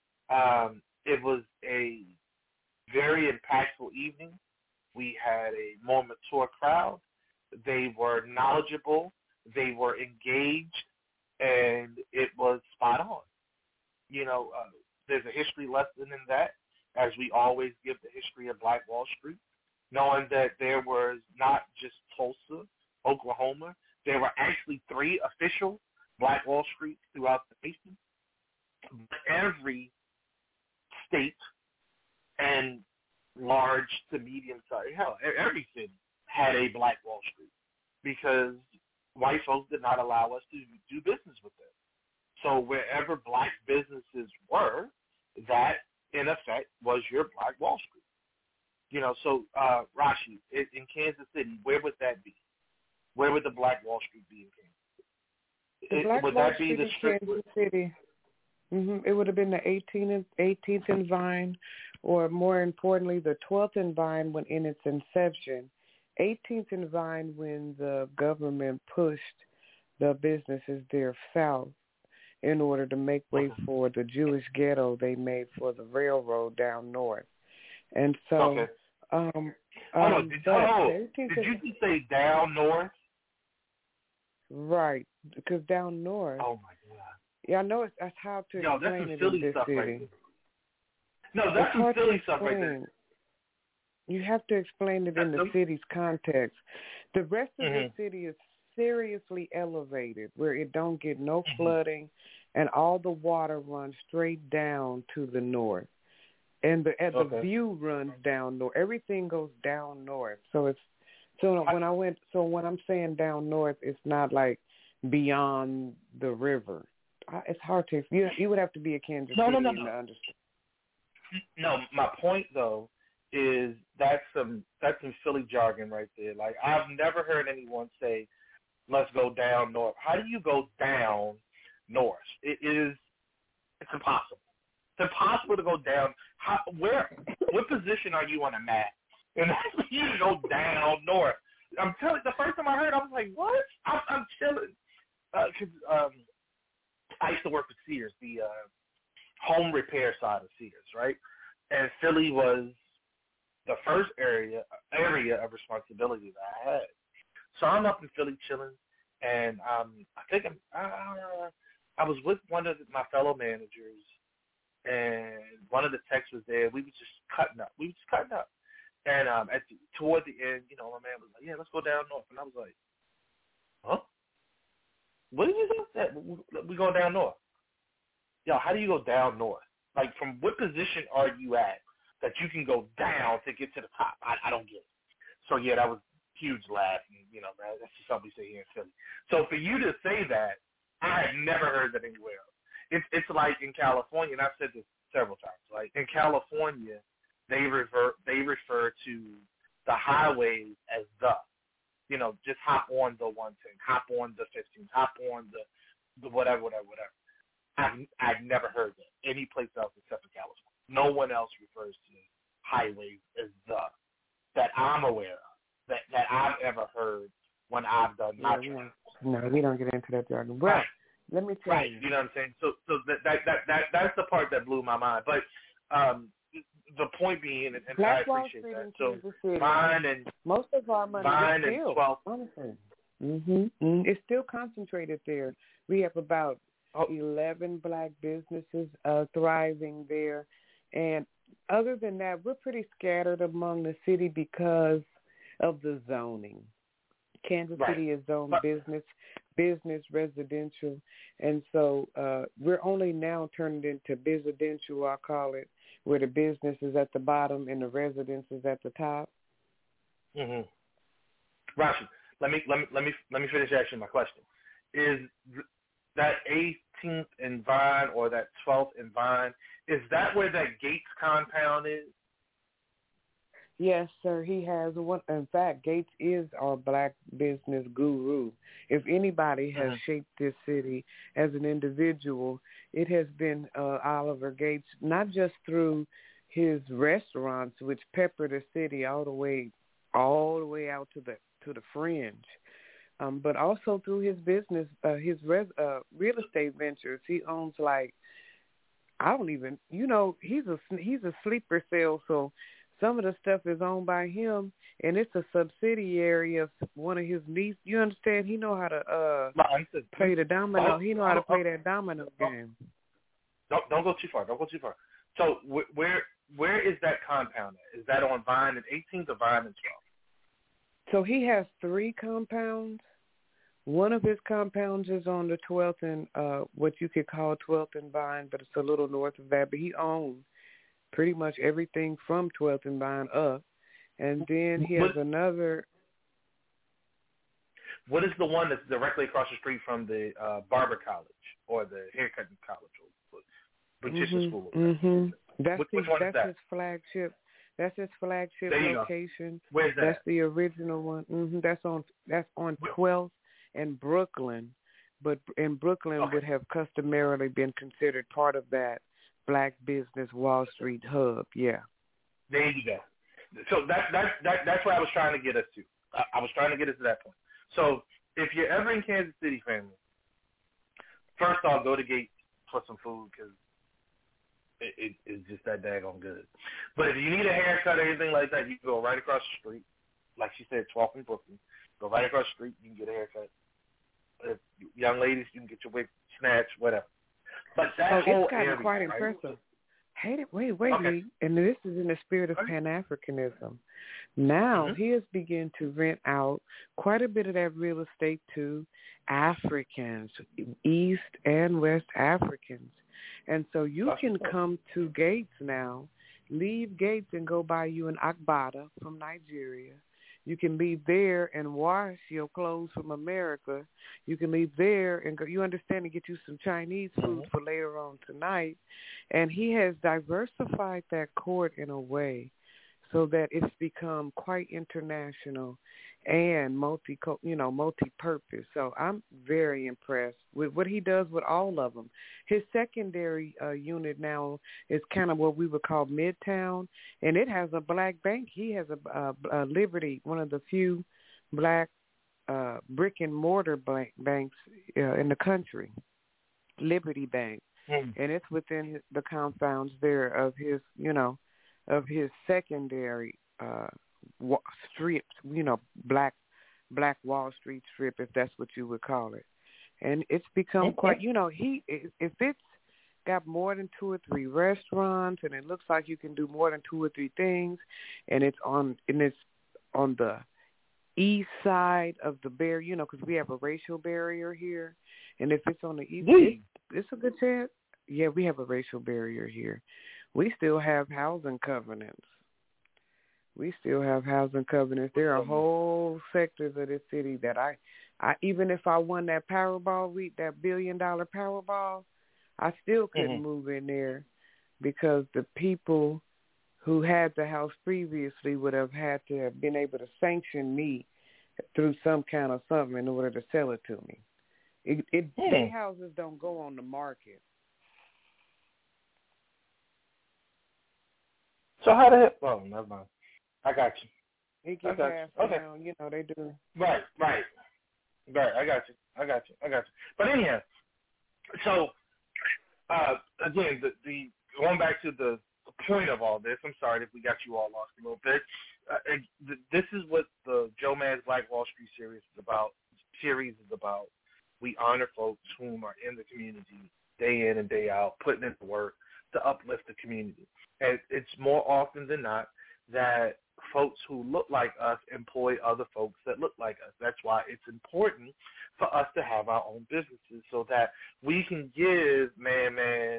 It was a very impactful evening. We had a more mature crowd. They were knowledgeable. They were engaged, and it was spot on. There's a history lesson in that, as we always give the history of Black Wall Street, knowing that there was not just Tulsa, Oklahoma. There were actually 3 official Black Wall Streets throughout the nation. Every state and large to medium size, hell, every city had a Black Wall Street because white folks did not allow us to do business with them. So wherever Black businesses were, that in effect was your Black Wall Street. So Rashi, in Kansas City, where would that be? Where would the Black Wall Street be in Kansas? Would that be the strip? Kansas City. It would have been the 18th and Vine, or more importantly, the 12th and Vine when in its inception. 18th and Vine when the government pushed the businesses there south in order to make way for the Jewish ghetto they made for the railroad down north. And so, okay. Did you just say down north? Right, because down north. Oh my God. Yeah, I know that's how to explain it in this city. Right. No, that's some silly stuff right there. You have to explain it in the city's context. The rest of the city is seriously elevated, where it don't get no flooding, and all the water runs straight down to the north, and the view runs down north. Everything goes down north. When I'm saying down north, it's not like beyond the river. It's hard to. You would have to be a Kansas City to understand. No, my point though is that's some Philly jargon right there. Like, I've never heard anyone say, "Let's go down north." How do you go down north? It's impossible. It's impossible to go down. What position are you on a map? And you go down north. I'm telling you, the first time I heard, I was like, "What?" I'm chilling because I used to work with Sears, the home repair side of Sears, right? And Philly was the first area of responsibility that I had. So I'm up in Philly chilling, and I think I was with one of my fellow managers, and one of the techs was there. We were just cutting up. And toward the end, my man was like, "Yeah, let's go down north." And I was like, "Huh? What did you say? We going down north?" Yo, how do you go down north? Like, from what position are you at that you can go down to get to the top? I don't get it. So, yeah, that was a huge laugh. Man, that's just something we say here in Philly. So for you to say that, I had never heard that anywhere else. It's like in California, and I've said this several times. Like, in California, they refer to the highways as the. Just hop on the 110, hop on the 15, hop on the whatever. I've never heard that any place else except for California. No one else refers to highways as the, that I'm aware of, that I've ever heard when I've done my training. No, we don't get into that jargon. Well, let me tell you. You know what I'm saying? So that's the part that blew my mind. But the point being, and I appreciate that. So Vine and most of our money Vine is still, and 12. Honestly. It's still concentrated there. We have about 11 Black businesses thriving there, and other than that, we're pretty scattered among the city because of the zoning. Kansas City is zoned business, residential, and so we're only now turning it into business, I call it, where the business is at the bottom and the residence is at the top. Rashi, let me finish asking my question. Is that 18th and Vine or that 12th and Vine, is that where that Gates compound is? Yes, sir. He has one. In fact, Gates is our Black business guru. If anybody has shaped this city as an individual, it has been Oliver Gates, not just through his restaurants, which pepper the city all the way out to the fringe, But also through his business, real estate ventures, he owns like I don't even, he's a sleeper cell. So some of the stuff is owned by him, and it's a subsidiary of one of his nieces. You understand? He know how to play the domino. He know how to play that domino game. Don't go too far. Don't go too far. So where is that compound at? Is that on Vine and 18th or Vine and 12th? So he has 3 compounds. One of his compounds is on the 12th and what you could call 12th and Vine, but it's a little north of that. But he owns pretty much everything from 12th and Vine up. And then he has another. What is the one that's directly across the street from the barber college or the haircutting college or beautician school? Mm-hmm. Which one is that? His flagship. That's his flagship location. Where's that? That's the original one. That's on 12th and Brooklyn, but in Brooklyn would have customarily been considered part of that Black business Wall Street hub. Yeah. There you go. So that's what I was trying to get us to. I was trying to get us to that point. So if you're ever in Kansas City, family, first off, go to Gates for some food because it's just that daggone good. But if you need a haircut or anything like that, you can go right across the street. Like she said, 12th and Brooklyn. Go right across the street. You can get a haircut. If young ladies, you can get your wig snatched, whatever. But that whole it's gotten area, quite impressive. Wait, and this is in the spirit of Pan-Africanism. Now he has begun to rent out quite a bit of that real estate to Africans, East and West Africans. And so you can come to Gates now, leave Gates and go buy you an Agbada from Nigeria. You can leave there and wash your clothes from America. You can leave there and go, you understand, and get you some Chinese food for later on tonight. And he has diversified that court in a way so that it's become quite international and multi-purpose. So I'm very impressed with what he does with all of them. His secondary unit now is kind of what we would call Midtown, and it has a Black bank. He has a Liberty, one of the few Black brick and mortar banks in the country, Liberty Bank, and it's within the confounds there of his, of his secondary strips, Black Wall Street strip, if that's what you would call it. And it's become quite, if it's got more than 2 or 3 restaurants and it looks like you can do more than 2 or 3 things, and it's on the east side of the barrier, because we have a racial barrier here, and if it's on the east, it's a good chance. Yeah, we have a racial barrier here. We still have housing covenants. There are whole sectors of this city that I even if I won that Powerball week, that $1 billion Powerball, I still couldn't move in there because the people who had the house previously would have had to have been able to sanction me through some kind of something in order to sell it to me. Their houses don't go on the market. So how the heck? Oh, never mind. I got you. It gets passed down, they do. Right. I got you. But anyhow, so again, the going back to the point of all this. I'm sorry if we got you all lost a little bit. This is what the Joe Mann's Black Wall Street series is about. We honor folks whom are in the community day in and day out, putting in the work to uplift the community. And it's more often than not that folks who look like us employ other folks that look like us. That's why it's important for us to have our own businesses so that we can give Man,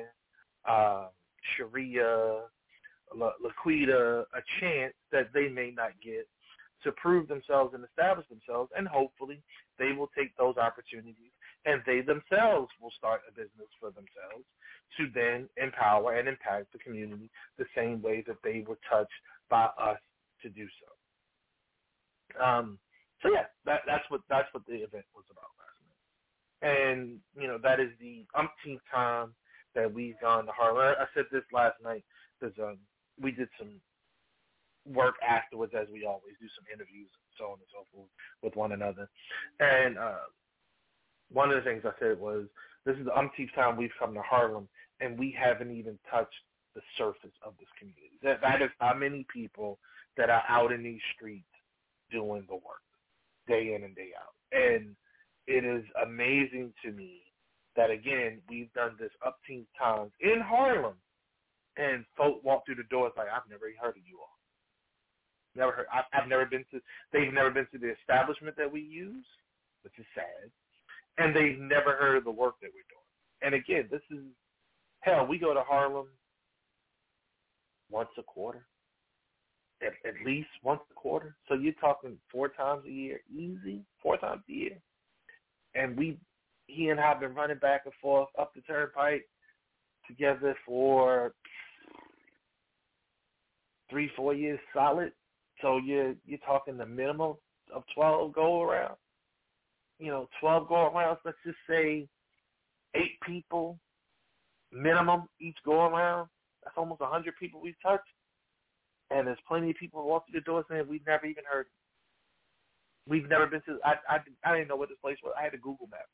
Sharia, Laquita a chance that they may not get to prove themselves and establish themselves, and hopefully they will take those opportunities and they themselves will start a business for themselves to then empower and impact the community the same way that they were touched by us to do so. So yeah, that's what the event was about last night, and that is the umpteenth time that we've gone to Harlem. I said this last night because we did some work afterwards, as we always do, some interviews and so on and so forth with one another. And one of the things I said was, this is the umpteenth time we've come to Harlem, and we haven't even touched the surface of this community. That is how many people that are out in these streets doing the work day in and day out. And it is amazing to me that, again, we've done this umpteenth times in Harlem, and folk walk through the doors like, I've never even heard of you all. Never heard. I've never been to. They've never been to the establishment that we use, which is sad, and they've never heard of the work that we're doing. And again, this is hell. We go to Harlem once a quarter, at least once a quarter. So you're talking 4 times a year, easy, 4 times a year. And he and I have been running back and forth up the turnpike together for 3-4 years solid. So you're talking the minimum of 12 go-arounds. 12 go-arounds, let's just say 8 people minimum each go-around. That's almost 100 people we've touched. And there's plenty of people who walk through the door saying we've never even heard. We've never been to. I didn't know what this place was. I had to Google map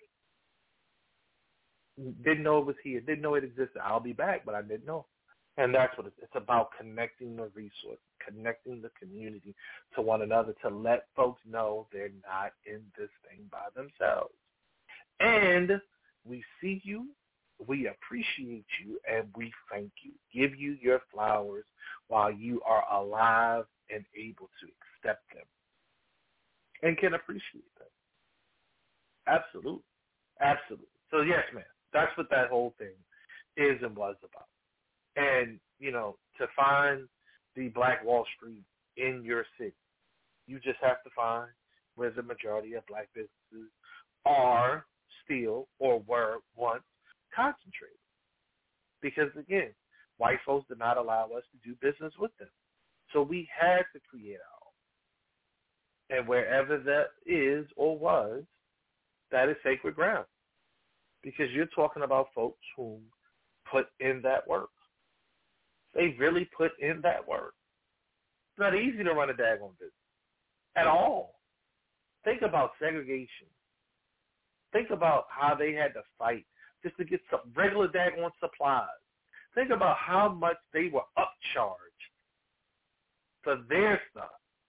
it. Didn't know it was here. Didn't know it existed. I'll be back, but I didn't know. And that's what it's about, connecting the resource, connecting the community to one another, to let folks know they're not in this thing by themselves. And we see you, we appreciate you, and we thank you. Give you your flowers while you are alive and able to accept them and can appreciate them. Absolutely. Absolutely. So, yes, man, that's what that whole thing is and was about. And, to find the Black Wall Street in your city, you just have to find where the majority of black businesses are still or were once concentrated. Because, again, white folks did not allow us to do business with them. So we had to create our own. And wherever that is or was, that is sacred ground. Because you're talking about folks who put in that work. They really put in that work. It's not easy to run a daggone business at all. Think about segregation. Think about how they had to fight just to get some regular daggone supplies. Think about how much they were upcharged for their stuff.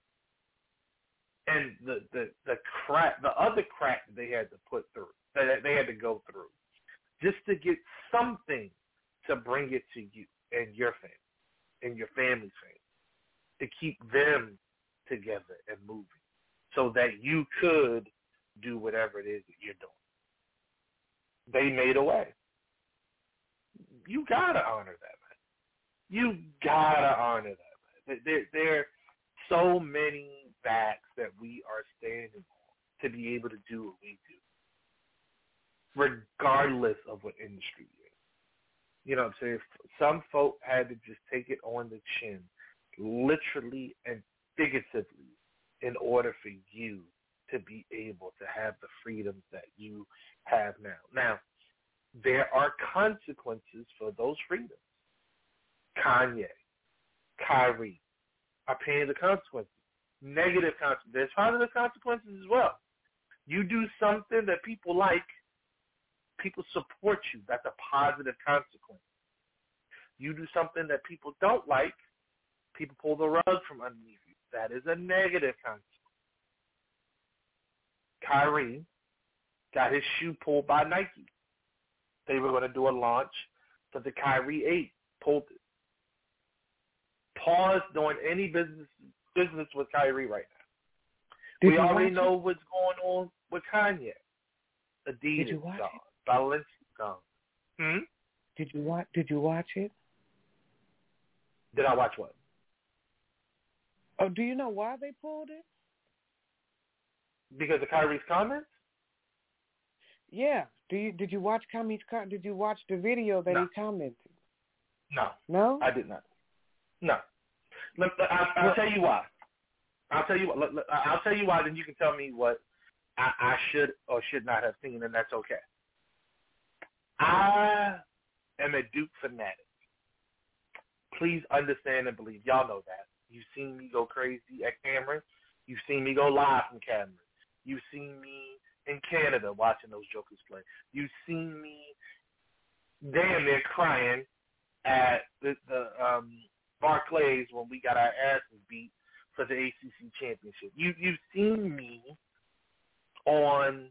And the other crack that they had to put through, that they had to go through, just to get something to bring it to you and your family, and your family's family, to keep them together and moving so that you could do whatever it is that you're doing. They made a way. You got to honor that, man. You got to honor that, man. There are so many backs that we are standing on to be able to do what we do, regardless of what industry you're in. You know what I'm saying? Some folk had to just take it on the chin, literally and figuratively, in order for you to be able to have the freedoms that you have now. Now, there are consequences for those freedoms. Kanye, Kyrie are paying the consequences. Negative consequences. There's positive consequences as well. You do something that people like, people support you. That's a positive consequence. You do something that people don't like, people pull the rug from underneath you. That is a negative consequence. Kyrie got his shoe pulled by Nike. They were going to do a launch for the Kyrie 8. Pulled it. Pause doing any business with Kyrie right now. We already know what's going on with Kanye. Adidas gone. Balenciaga gone. Did you watch it? Did I watch what? Oh, do you know why they pulled it? Because of Kyrie's comments? Yeah. Did you watch Kyrie's? Did you watch the video that he commented? No. No? I did not. No. I'll tell you why. I'll tell you why. Then you can tell me what I should or should not have seen, and that's okay. I am a Duke fanatic. Please understand and believe. Y'all know that. You've seen me go crazy at Cameron. You've seen me go live from cameras. You've seen me in Canada watching those jokers play. You've seen me damn near crying at the Barclays when we got our asses beat for the ACC championship. You've seen me on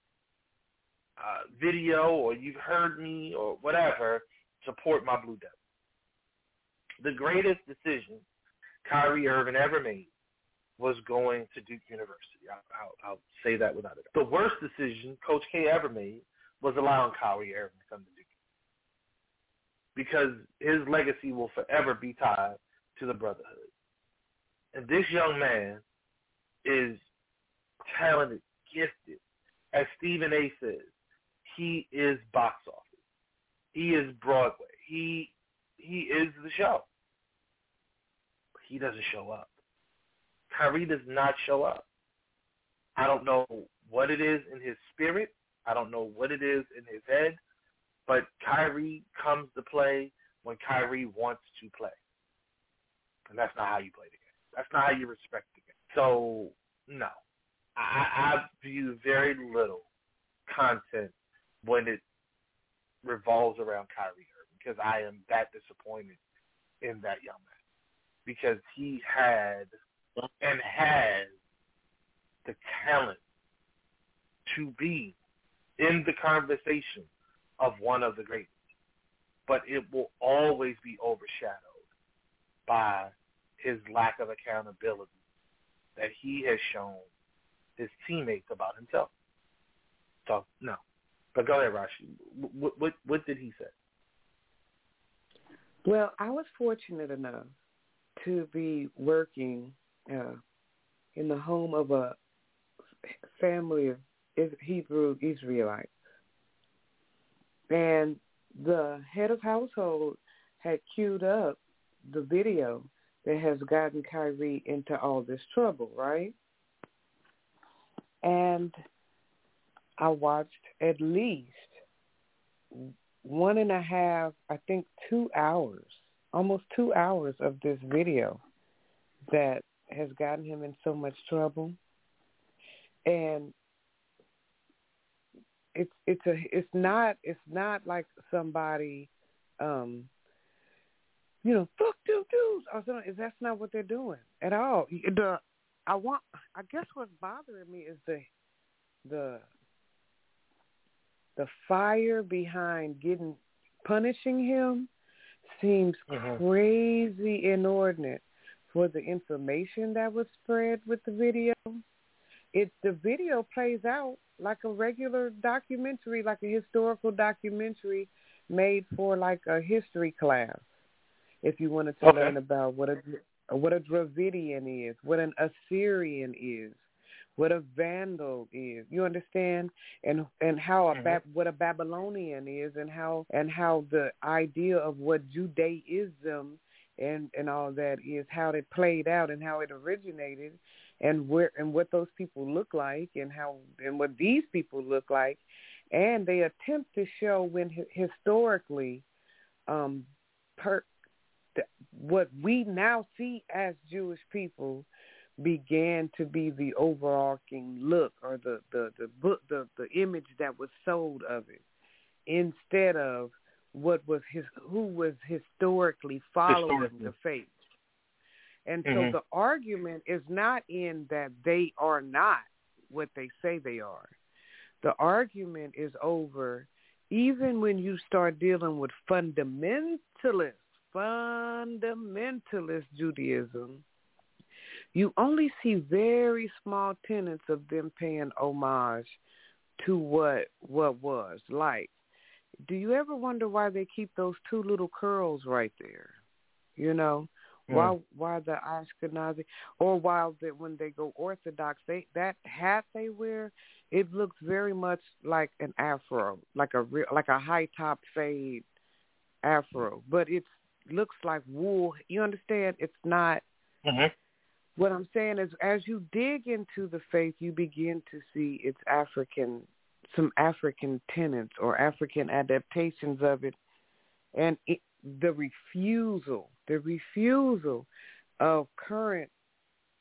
video, or you've heard me or whatever support my Blue Devils. The greatest decision Kyrie Irving ever made was going to Duke University. I'll say that without a doubt. The worst decision Coach K ever made was allowing Kyrie Irving to come to Duke, because his legacy will forever be tied to the brotherhood. And this young man is talented, gifted. As Stephen A. says, he is box office. He is Broadway. He is the show. But he doesn't show up. Kyrie does not show up. I don't know what it is in his spirit. I don't know what it is in his head. But Kyrie comes to play when Kyrie wants to play. And that's not how you play the game. That's not how you respect the game. So, no. I view very little content when it revolves around Kyrie Irving, because I am that disappointed in that young man. Because he had and has the talent to be in the conversation of one of the greatest. But it will always be overshadowed by his lack of accountability that he has shown his teammates about himself. So, no. But go ahead, Rashi. What did he say? Well, I was fortunate enough to be working in the home of a family of Hebrew Israelites. And the head of household had queued up the video that has gotten Kyrie into all this trouble, right? And I watched at least 1.5, I think 2 hours, almost 2 hours of this video that has gotten him in so much trouble. And it's not like somebody fuck them dudes or something. That's not what they're doing at all. I guess what's bothering me is the fire behind punishing him seems crazy inordinate for the information that was spread with the video. The video plays out like a regular documentary, like a historical documentary made for like a history class. If you wanted to learn about what a Dravidian is, what an Assyrian is, what a Vandal is, you understand, and how what a Babylonian is, and how the idea of what Judaism and all that is, how it played out and how it originated, and what those people look like, and what these people look like, and they attempt to show when historically, what we now see as Jewish people began to be the overarching look, or the image that was sold of it, instead of who was historically following the faith. And so the argument is not in that they are not what they say they are. The argument is over, even when you start dealing with fundamentalist Judaism, you only see very small tenets of them paying homage to what was. Like, do you ever wonder why they keep those two little curls right there? You know, why the Ashkenazi, or when they go Orthodox, that hat they wear, it looks very much like an afro, like a high top fade afro, but it looks like wool. You understand? It's not. What I'm saying is, as you dig into the faith, you begin to see some African tenets or African adaptations of it, and the refusal of current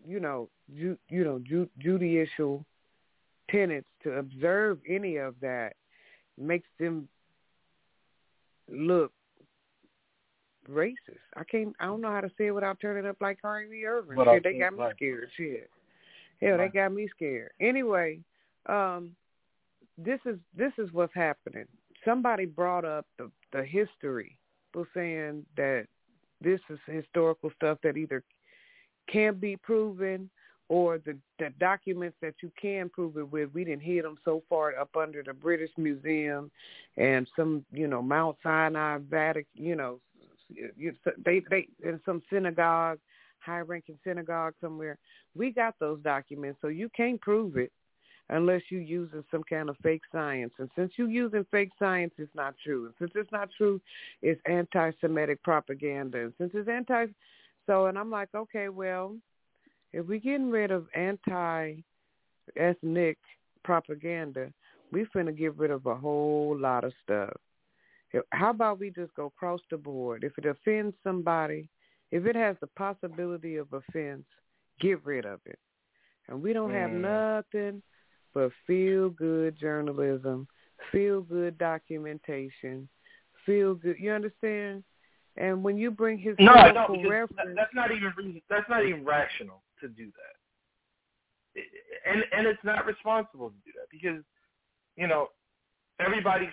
judicial tenets to observe any of that makes them look racist. I don't know how to say it without turning up like Kyrie Irving. Shit, they got me scared. Shit. Hell, they got me scared. Anyway, this is what's happening. Somebody brought up the history, was saying that this is historical stuff that either can't be proven or the documents that you can prove it with, we didn't hid them so far up under the British Museum and some, Mount Sinai, Vatican, they in some synagogue, high-ranking synagogue somewhere. We got those documents, so you can't prove it unless you're using some kind of fake science. And since you're using fake science, it's not true. And since it's not true, it's anti-Semitic propaganda. And since it's and I'm like, okay, well, if we're getting rid of anti-ethnic propaganda, we finna get rid of a whole lot of stuff. How about we just go across the board? If it offends somebody, if it has the possibility of offense, get rid of it. And we don't have nothing but feel-good journalism, feel-good documentation, feel-good. You understand? And when you bring historical reference, that's not even rational to do that, and it's not responsible to do that because everybody's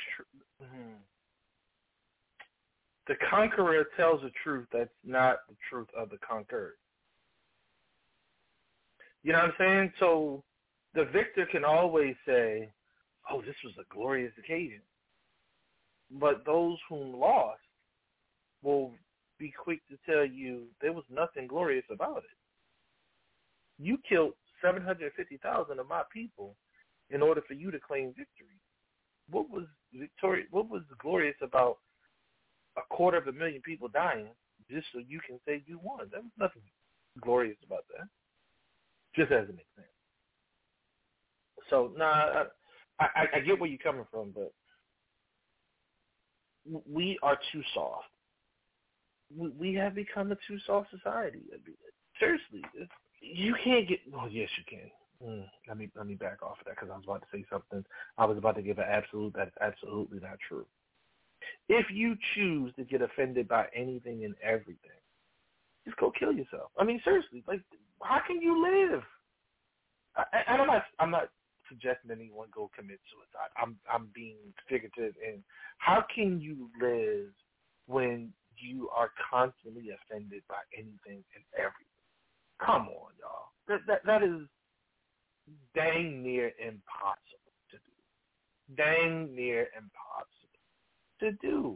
the conqueror tells a truth that's not the truth of the conquered. You know what I'm saying? So the victor can always say, "Oh, this was a glorious occasion," but those whom lost will be quick to tell you there was nothing glorious about it. You killed 750,000 of my people in order for you to claim victory. What was glorious about 250,000 people dying just so you can say you won? There was nothing glorious about that. Just as an example. So, I get where you're coming from, but we are too soft. We have become a too soft society. Seriously, you can't get. Oh, yes, you can. Let me back off of that because I was about to say something. I was about to give an absolute that's absolutely not true. If you choose to get offended by anything and everything, just go kill yourself. I mean, seriously, like, how can you live? I'm not suggesting anyone go commit suicide. I'm being figurative. And how can you live when you are constantly offended by anything and everything? Come on, y'all. That is dang near impossible to do. Dang near impossible to do.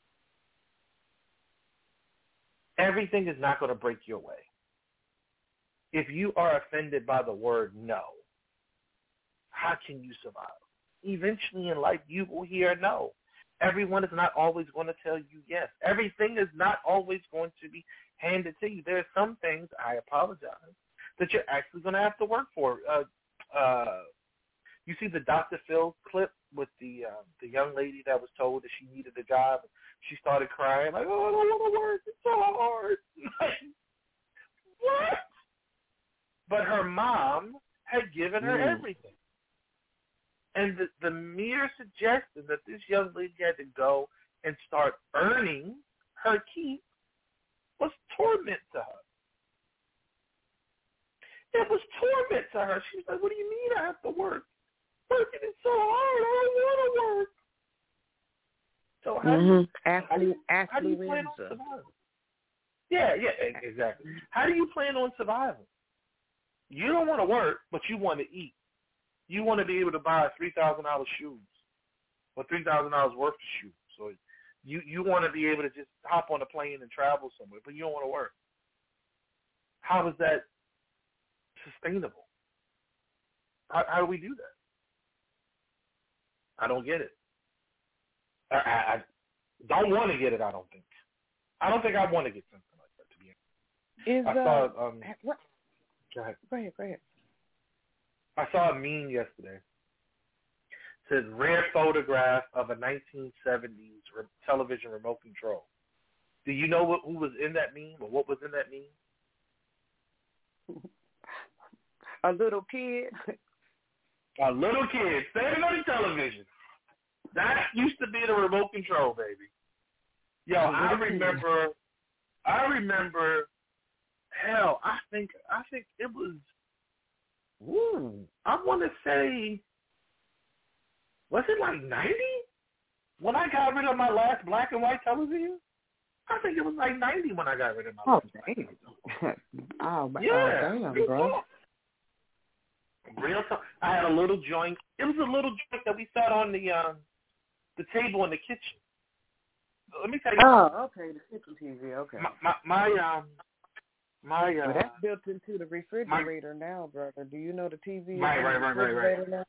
Everything is not going to break your way. If you are offended by the word no, how can you survive? Eventually in life, you will hear no. Everyone is not always going to tell you yes. Everything is not always going to be handed to you. There are some things, I apologize, that you're actually going to have to work for. You see the Dr. Phil clip with the young lady that was told that she needed a job. She started crying, like, oh, I don't want to work. It's so hard. What? But her mom had given her everything. And the mere suggestion that this young lady had to go and start earning her keep was torment to her. It was torment to her. She was like, what do you mean I have to work? Working is so hard. I don't want to work. So how do you plan on surviving? Yeah, exactly. How do you plan on surviving? You don't want to work, but you want to eat. You want to be able to buy $3,000 shoes or $3,000 worth of shoes. So you want to be able to just hop on a plane and travel somewhere, but you don't want to work. How is that sustainable? How do we do that? I don't get it. I don't want to get it, I don't think. I don't think I want to get something like that, to be honest. What? Go ahead. Go ahead. I saw a meme yesterday. It says, rare photograph of a 1970s television remote control. Do you know who was in that meme or what was in that meme? A little kid. A little kid standing on the television. That used to be the remote control, baby. Yo, I remember. Hell, I think it was. Woo, I want to say, was it like 90 when I got rid of my last black and white television? I think it was like 90 when I got rid of my last black and white television. Damn, bro. Real talk. I had a little joint. It was a little joint that we sat on the table in the kitchen. Let me tell you. Oh, okay, the kitchen TV. Okay. Well, that's built into the refrigerator now, brother. Do you know the TV? Right. Now?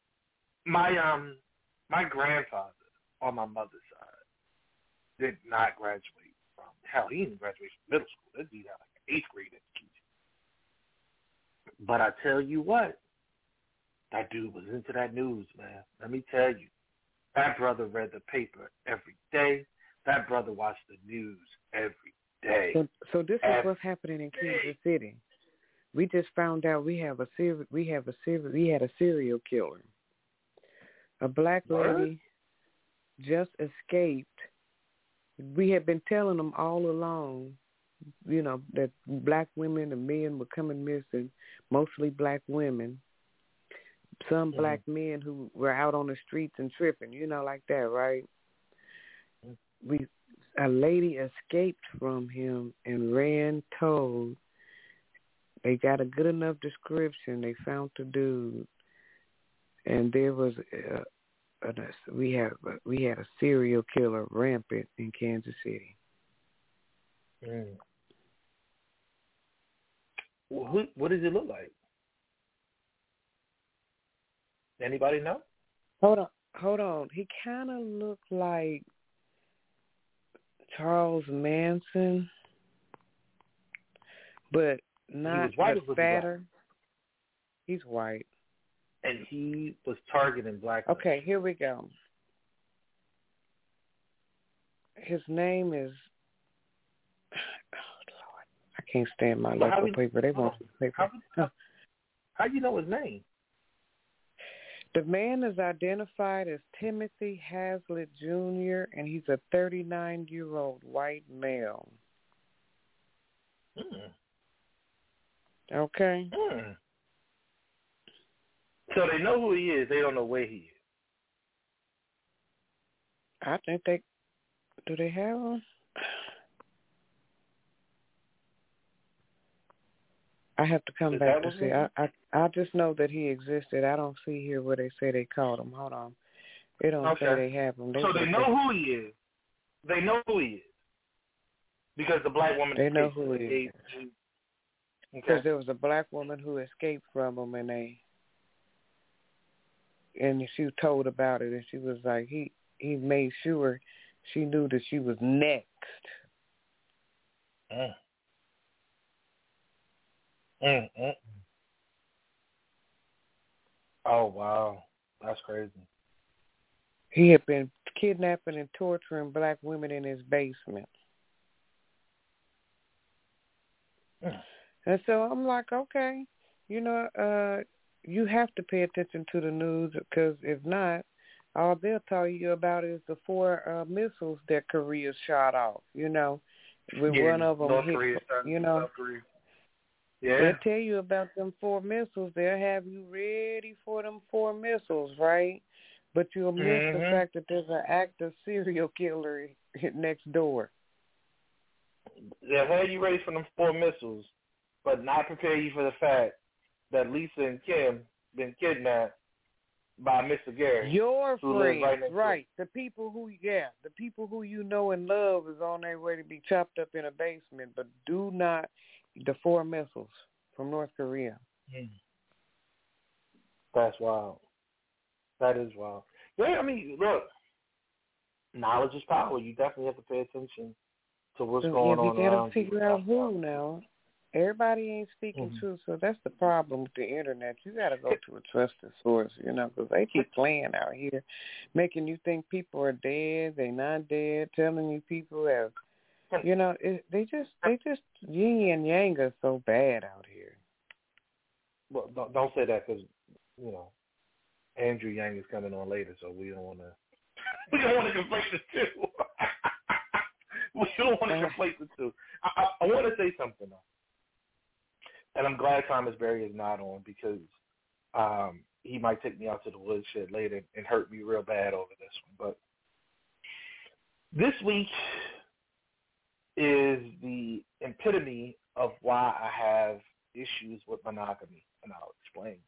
My grandfather on my mother's side did not graduate from. Hell, he didn't graduate from middle school. That'd be like 8th grade education. But I tell you what, that dude was into that news, man. Let me tell you, that brother read the paper every day. That brother watched the news every day. So this is what's happening in Kansas City. We just found out we had a serial killer. A black lady just escaped. We had been telling them all along, you know, that black women and men were coming missing, mostly black women. Some black men who were out on the streets and tripping, you know, like that, right? A lady escaped from him and ran, told. They got a good enough description. They found the dude, and there was we had a serial killer rampant in Kansas City. Well, what does it look like? Anybody know? Hold on. He kind of looked like Charles Manson, but not as fatter. He's white. And he was targeting black women. Okay, here we go. His name is... Oh, Lord. I can't stand my local paper. They want the paper. How do you know his name? The man is identified as Timothy Hazlitt Jr., and he's a 39-year-old white male. Okay. So they know who he is. They don't know where he is. I think do they have him? I have to come back to see. I just know that he existed. I don't see here where they say they caught him. Hold on. They don't say they have him. So they know who he is. They know who he is. Because the black woman They know who he is. Because Okay. there was a black woman who escaped from him, and she told about it, and she was like, he made sure she knew that she was next. Oh, wow. That's crazy. He had been kidnapping and torturing black women in his basement. And so I'm like, okay, you know, you have to pay attention to the news, because if not, all they'll tell you about is the 4 missiles that Korea shot off, you know, with one of them hit, you know. Yeah. They'll tell you about them 4 missiles. They'll have you ready for them 4 missiles, right? But you'll miss the fact that there's an active serial killer next door. They'll have you ready for them 4 missiles, but not prepare you for the fact that Lisa and Kim been kidnapped by Mr. Gary. Your friends, right? The people who you know and love is on their way to be chopped up in a basement, but do not the 4 missiles from North Korea. That's wild. That is wild. Yeah, I mean, look, knowledge is power. You definitely have to pay attention to what's going on. You gotta figure out who now. Everybody ain't speaking truth, so that's the problem with the internet. You got to go to a trusted source, you know, because they keep playing out here, making you think people are dead, they're not dead, telling you people have, you know, they just yin and yang are so bad out here. Well, don't say that because you know Andrew Yang is coming on later, so we don't want to. We don't want to conflate the two. We don't want to conflate the two. I want to say something though, and I'm glad Thomas Berry is not on because he might take me out to the woodshed later and hurt me real bad over this one. But this week is the epitome of why I have issues with monogamy, and I'll explain.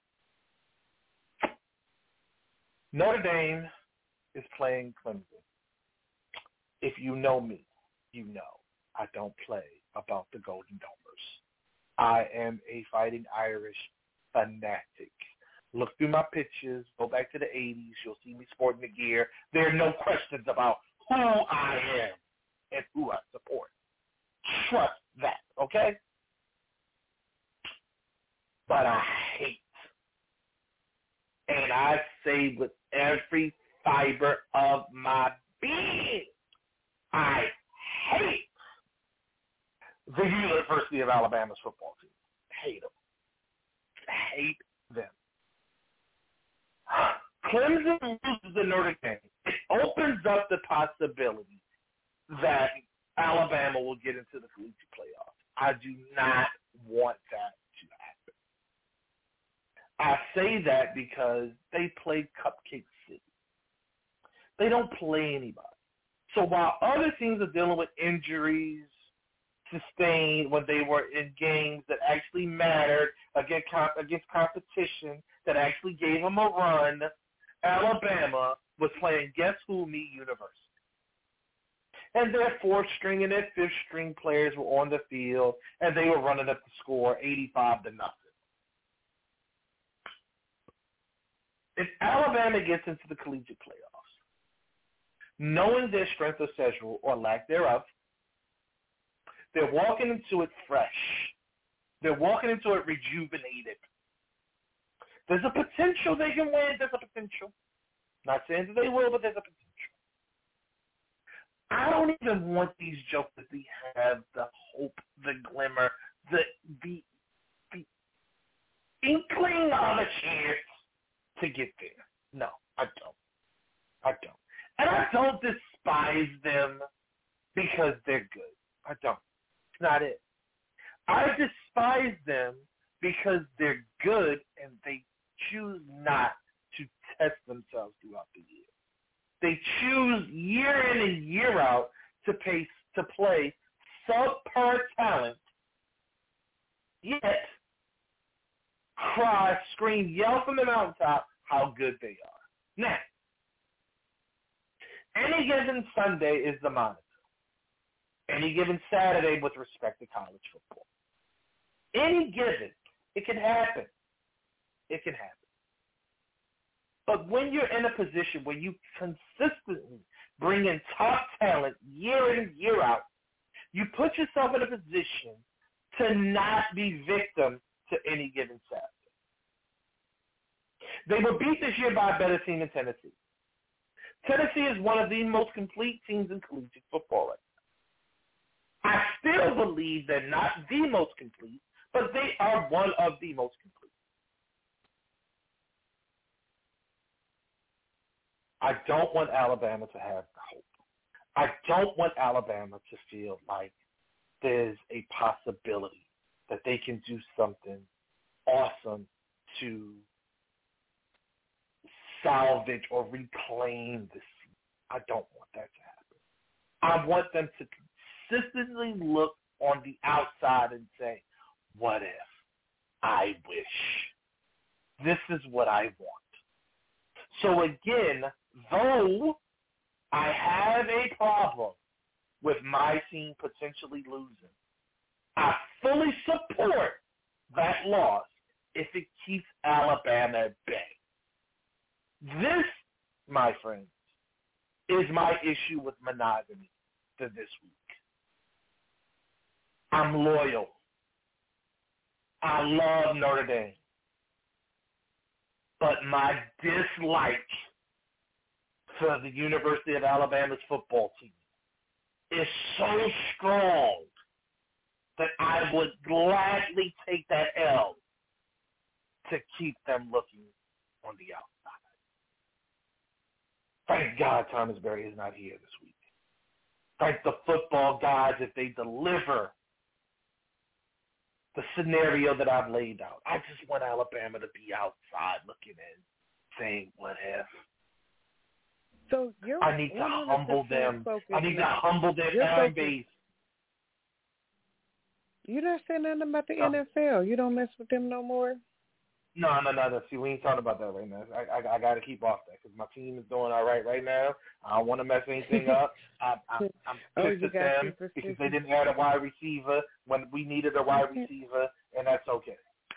Notre Dame is playing Clemson. If you know me, you know I don't play about the Golden Domers. I am a Fighting Irish fanatic. Look through my pictures, go back to the 80s, you'll see me sporting the gear. There are no questions about who I am and who I support. Trust that, okay? But I hate, and I say with every fiber of my being, I hate the University of Alabama's football team. Hate them. Hate them. Clemson loses to Notre Dame. It opens up the possibility that Alabama will get into the collegiate playoffs. I do not want that to happen. I say that because they play Cupcake City. They don't play anybody. So while other teams are dealing with injuries sustained when they were in games that actually mattered against competition that actually gave them a run, Alabama was playing Guess Who Me University. And their fourth-string and their fifth-string players were on the field, and they were running up the score 85-0. If Alabama gets into the collegiate playoffs, knowing their strength of schedule or lack thereof, they're walking into it fresh. They're walking into it rejuvenated. There's a potential they can win. There's a potential. Not saying that they will, but there's a potential. I don't even want these jokes that we have the hope, the glimmer, the inkling of a chance to get there. No, I don't. And I don't despise them because they're good. I don't. It's not it. I despise them because they're good and they choose not to test themselves throughout the year. They choose year in and year out to play subpar talent, yet cry, scream, yell from the mountaintop how good they are. Now, any given Sunday is the monitor. Any given Saturday with respect to college football. Any given, it can happen. It can happen. But when you're in a position where you consistently bring in top talent year in and year out, you put yourself in a position to not be victim to any given Saturday. They were beat this year by a better team in Tennessee. Tennessee is one of the most complete teams in collegiate football right now. I still believe they're not the most complete, but they are one of the most complete. I don't want Alabama to have hope. I don't want Alabama to feel like there's a possibility that they can do something awesome to salvage or reclaim this season. I don't want that to happen. I want them to consistently look on the outside and say, what if? I wish. This is what I want. So again, though I have a problem with my team potentially losing, I fully support that loss if it keeps Alabama at bay. This, my friends, is my issue with monogamy for this week. I'm loyal. I love Notre Dame. But my dislike for the University of Alabama's football team is so strong that I would gladly take that L to keep them looking on the outside. Thank God Thomas Berry is not here this week. Thank the football gods if they deliver the scenario that I've laid out. I just want Alabama to be outside looking in, saying, what if? So I need to humble them. I need to humble their fan base. You're not saying nothing about the NFL. You don't mess with them no more? No. See, we ain't talking about that right now. I got to keep off that because my team is doing all right now. I don't want to mess anything up. I'm pissed at them because they didn't add a wide receiver when we needed a wide receiver, and that's okay.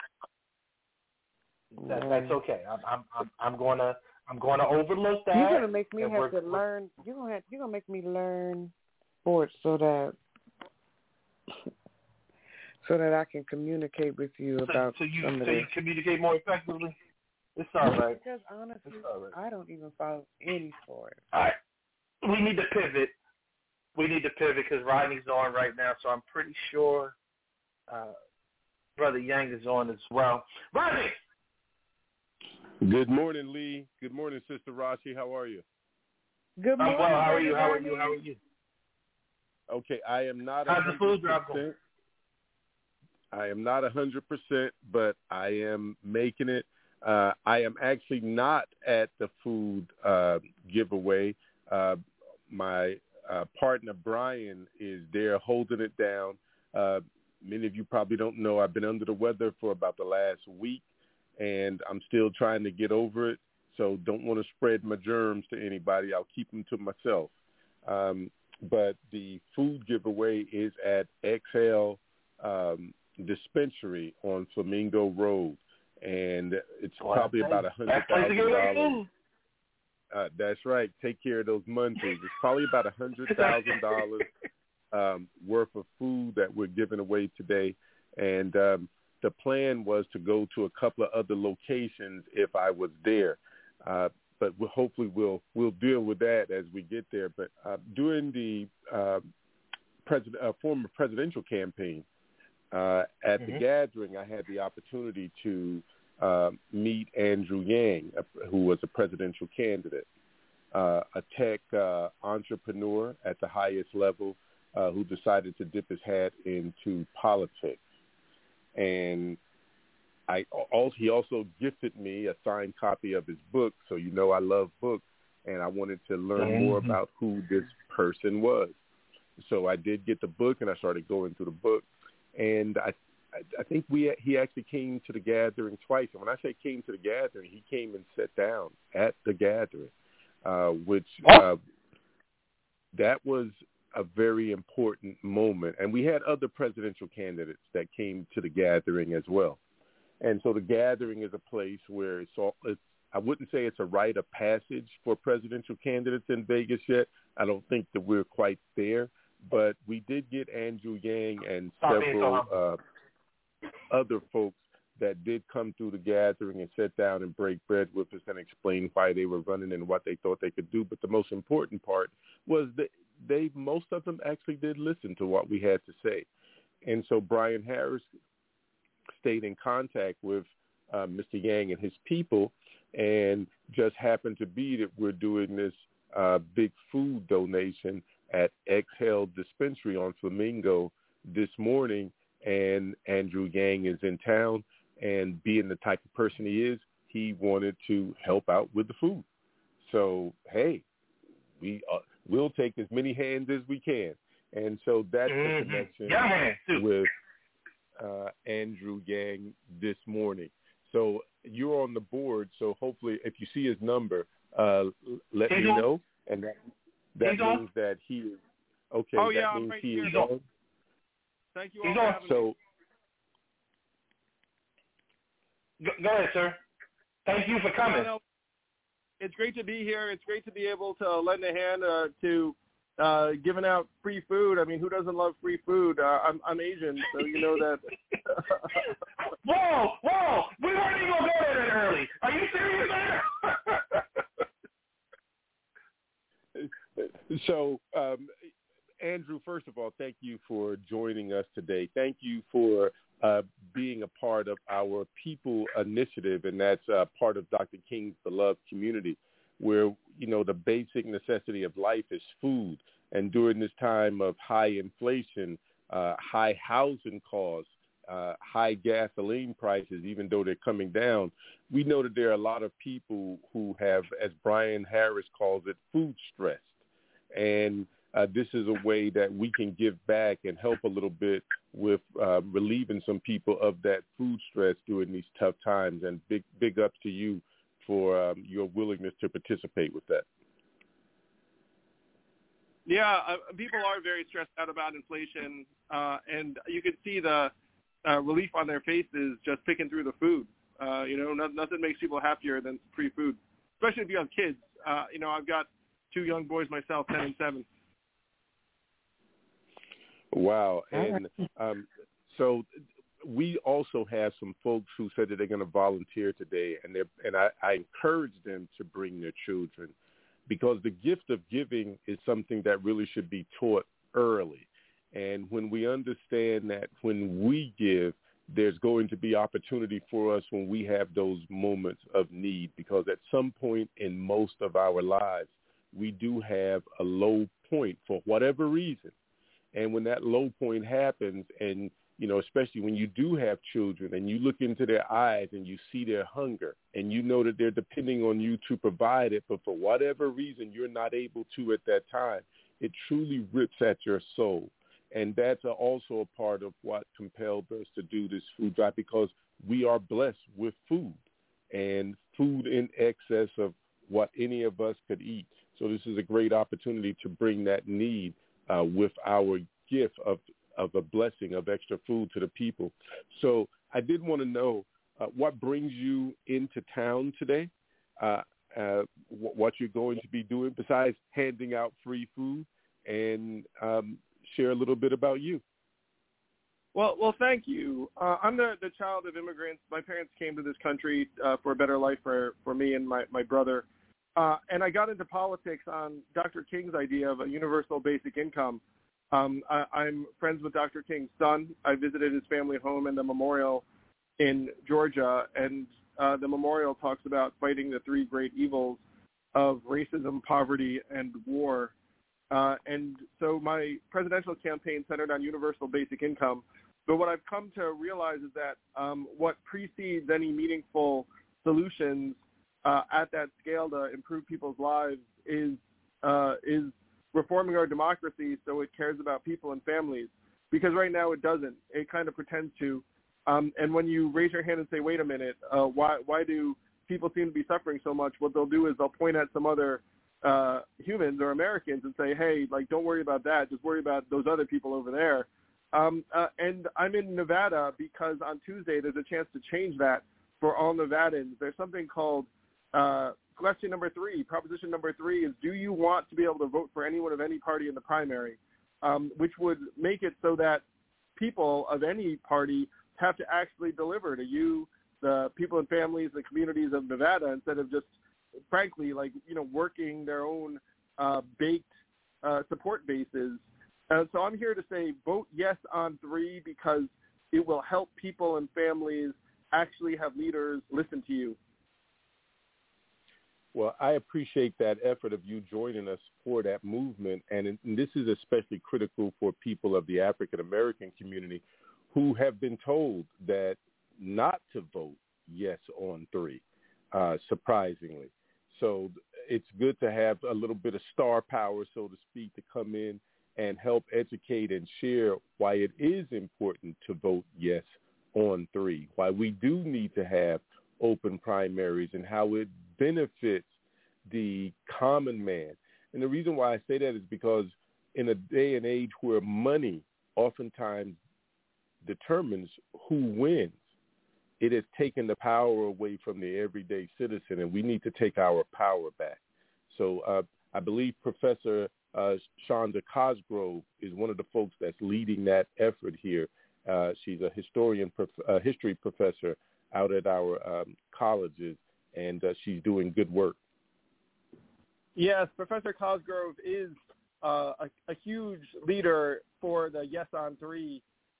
That's okay. I'm gonna overlook that. You're gonna make me have to learn. You're gonna make me learn sports so that I can communicate with you about so you this. communicate more effectively. It's all right. Because honestly, I don't even follow any sport. All right, we need to pivot. Because Rodney's on right now, so I'm pretty sure Brother Yang is on as well. Rodney. Good morning, Lee. Good morning, Sister Rashi. How are you? Good morning. Well. How are you? Okay, I am not. How's the food job going? I am not 100%, but I am making it. I am actually not at the food giveaway. My partner Brian is there holding it down. Many of you probably don't know I've been under the weather for about the last week, and I'm still trying to get over it. So don't want to spread my germs to anybody. I'll keep them to myself. But the food giveaway is at Exhale Dispensary on Flamingo Road, and it's probably about $100,000. That's right. Take care of those munchies. It's probably about $100,000 worth of food that we're giving away today, and the plan was to go to a couple of other locations if I was there, but hopefully we'll deal with that as we get there. But during the former presidential campaign, at the gathering, I had the opportunity to meet Andrew Yang, who was a presidential candidate, a tech entrepreneur at the highest level who decided to dip his hat into politics. And he also gifted me a signed copy of his book, so you know I love books, and I wanted to learn more about who this person was. So I did get the book, and I started going through the book. And I think he actually came to the gathering twice. And when I say came to the gathering, he came and sat down at the gathering, which that was a very important moment. And we had other presidential candidates that came to the gathering as well. And so the gathering is a place where I wouldn't say it's a rite of passage for presidential candidates in Vegas yet. I don't think that we're quite there. But we did get Andrew Yang and several other folks that did come through the gathering and sit down and break bread with us and explain why they were running and what they thought they could do. But the most important part was that most of them actually did listen to what we had to say. And so Brian Harris stayed in contact with Mr. Yang and his people, and just happened to be that we're doing this big food donation at Exhale Dispensary on Flamingo this morning, and Andrew Yang is in town, and being the type of person he is, he wanted to help out with the food. So, hey, we'll take as many hands as we can. And so that's the connection with Andrew Yang this morning. So you're on the board, so hopefully if you see his number, let me know, and that means that he is okay. Oh, yeah, that means right he here. is on. Thank you all for having me. Go ahead, sir. Thank you for coming. It's great to be here. It's great to be able to lend a hand to giving out free food. I mean, who doesn't love free food? I'm Asian, so you know that. Whoa! We weren't even going to go there that early. Are you serious, man? So, Andrew, first of all, thank you for joining us today. Thank you for being a part of our People Initiative, and that's part of Dr. King's beloved community, where, the basic necessity of life is food. And during this time of high inflation, high housing costs, high gasoline prices, even though they're coming down, we know that there are a lot of people who have, as Brian Harris calls it, food stressed. And this is a way that we can give back and help a little bit with relieving some people of that food stress during these tough times. And big ups to you for your willingness to participate with that. Yeah, people are very stressed out about inflation, and you can see the relief on their faces just picking through the food. Nothing makes people happier than free food, especially if you have kids. I've got 2 young boys myself, 10 and 7. Wow. And so we also have some folks who said that they're going to volunteer today, and I encourage them to bring their children, because the gift of giving is something that really should be taught early. And when we understand that when we give, there's going to be opportunity for us when we have those moments of need, because at some point in most of our lives, we do have a low point for whatever reason. And when that low point happens, and, especially when you do have children and you look into their eyes and you see their hunger and you know that they're depending on you to provide it, but for whatever reason you're not able to at that time, it truly rips at your soul. And that's also a part of what compelled us to do this food drive, because we are blessed with food, and food in excess of what any of us could eat. So this is a great opportunity to bring that need with our gift of a blessing of extra food to the people. So I did want to know what brings you into town today, what you're going to be doing besides handing out free food, and share a little bit about you. Well, thank you. I'm the child of immigrants. My parents came to this country for a better life for me and my brother. And I got into politics on Dr. King's idea of a universal basic income. I'm friends with Dr. King's son. I visited his family home and the memorial in Georgia, and the memorial talks about fighting the 3 great evils of racism, poverty, and war. And so my presidential campaign centered on universal basic income. But what I've come to realize is that what precedes any meaningful solutions at that scale to improve people's lives is reforming our democracy so it cares about people and families. Because right now it doesn't. It kind of pretends to. And when you raise your hand and say, wait a minute, why do people seem to be suffering so much? What they'll do is they'll point at some other humans or Americans and say, hey, don't worry about that. Just worry about those other people over there. And I'm in Nevada because on Tuesday there's a chance to change that for all Nevadans. There's something called question number 3, proposition number 3 is, do you want to be able to vote for anyone of any party in the primary, which would make it so that people of any party have to actually deliver to you, the people and families, the communities of Nevada, instead of just, frankly, working their own baked support bases. So I'm here to say vote yes on 3 because it will help people and families actually have leaders listen to you. Well, I appreciate that effort of you joining us for that movement. And this is especially critical for people of the African-American community who have been told that not to vote yes on 3, surprisingly. So it's good to have a little bit of star power, so to speak, to come in and help educate and share why it is important to vote yes on 3, why we do need to have open primaries and how it benefits the common man. And the reason why I say that is because in a day and age where money oftentimes determines who wins, it has taken the power away from the everyday citizen, and we need to take our power back. So I believe Professor Shonda Cosgrove is one of the folks that's leading that effort here. She's a history professor out at our colleges, and she's doing good work. Yes, Professor Cosgrove is a huge leader for the Yes on 3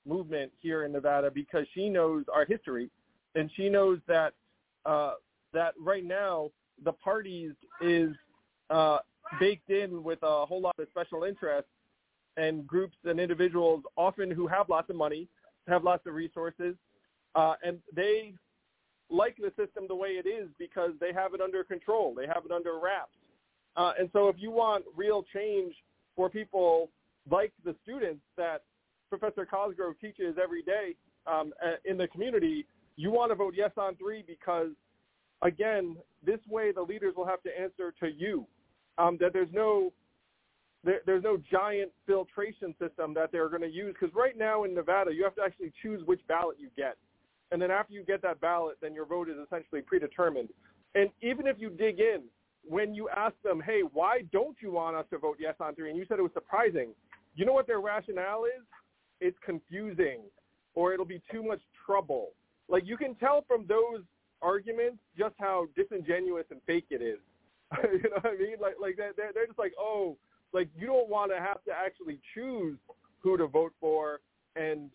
movement here in Nevada because she knows our history, and she knows that that right now the parties is baked in with a whole lot of special interests and groups and individuals often who have lots of money, have lots of resources, and they like the system the way it is because they have it under control. They have it under wraps. And so if you want real change for people like the students that Professor Cosgrove teaches every day in the community, you want to vote yes on 3 because, again, this way the leaders will have to answer to you, that there's no giant filtration system that they're going to use, because right now in Nevada you have to actually choose which ballot you get. And then after you get that ballot, then your vote is essentially predetermined. And even if you dig in, when you ask them, hey, why don't you want us to vote yes on 3? And you said it was surprising. You know what their rationale is? It's confusing, or it'll be too much trouble. Like, you can tell from those arguments just how disingenuous and fake it is. You know what I mean? Like they're just like, oh, like, you don't want to have to actually choose who to vote for and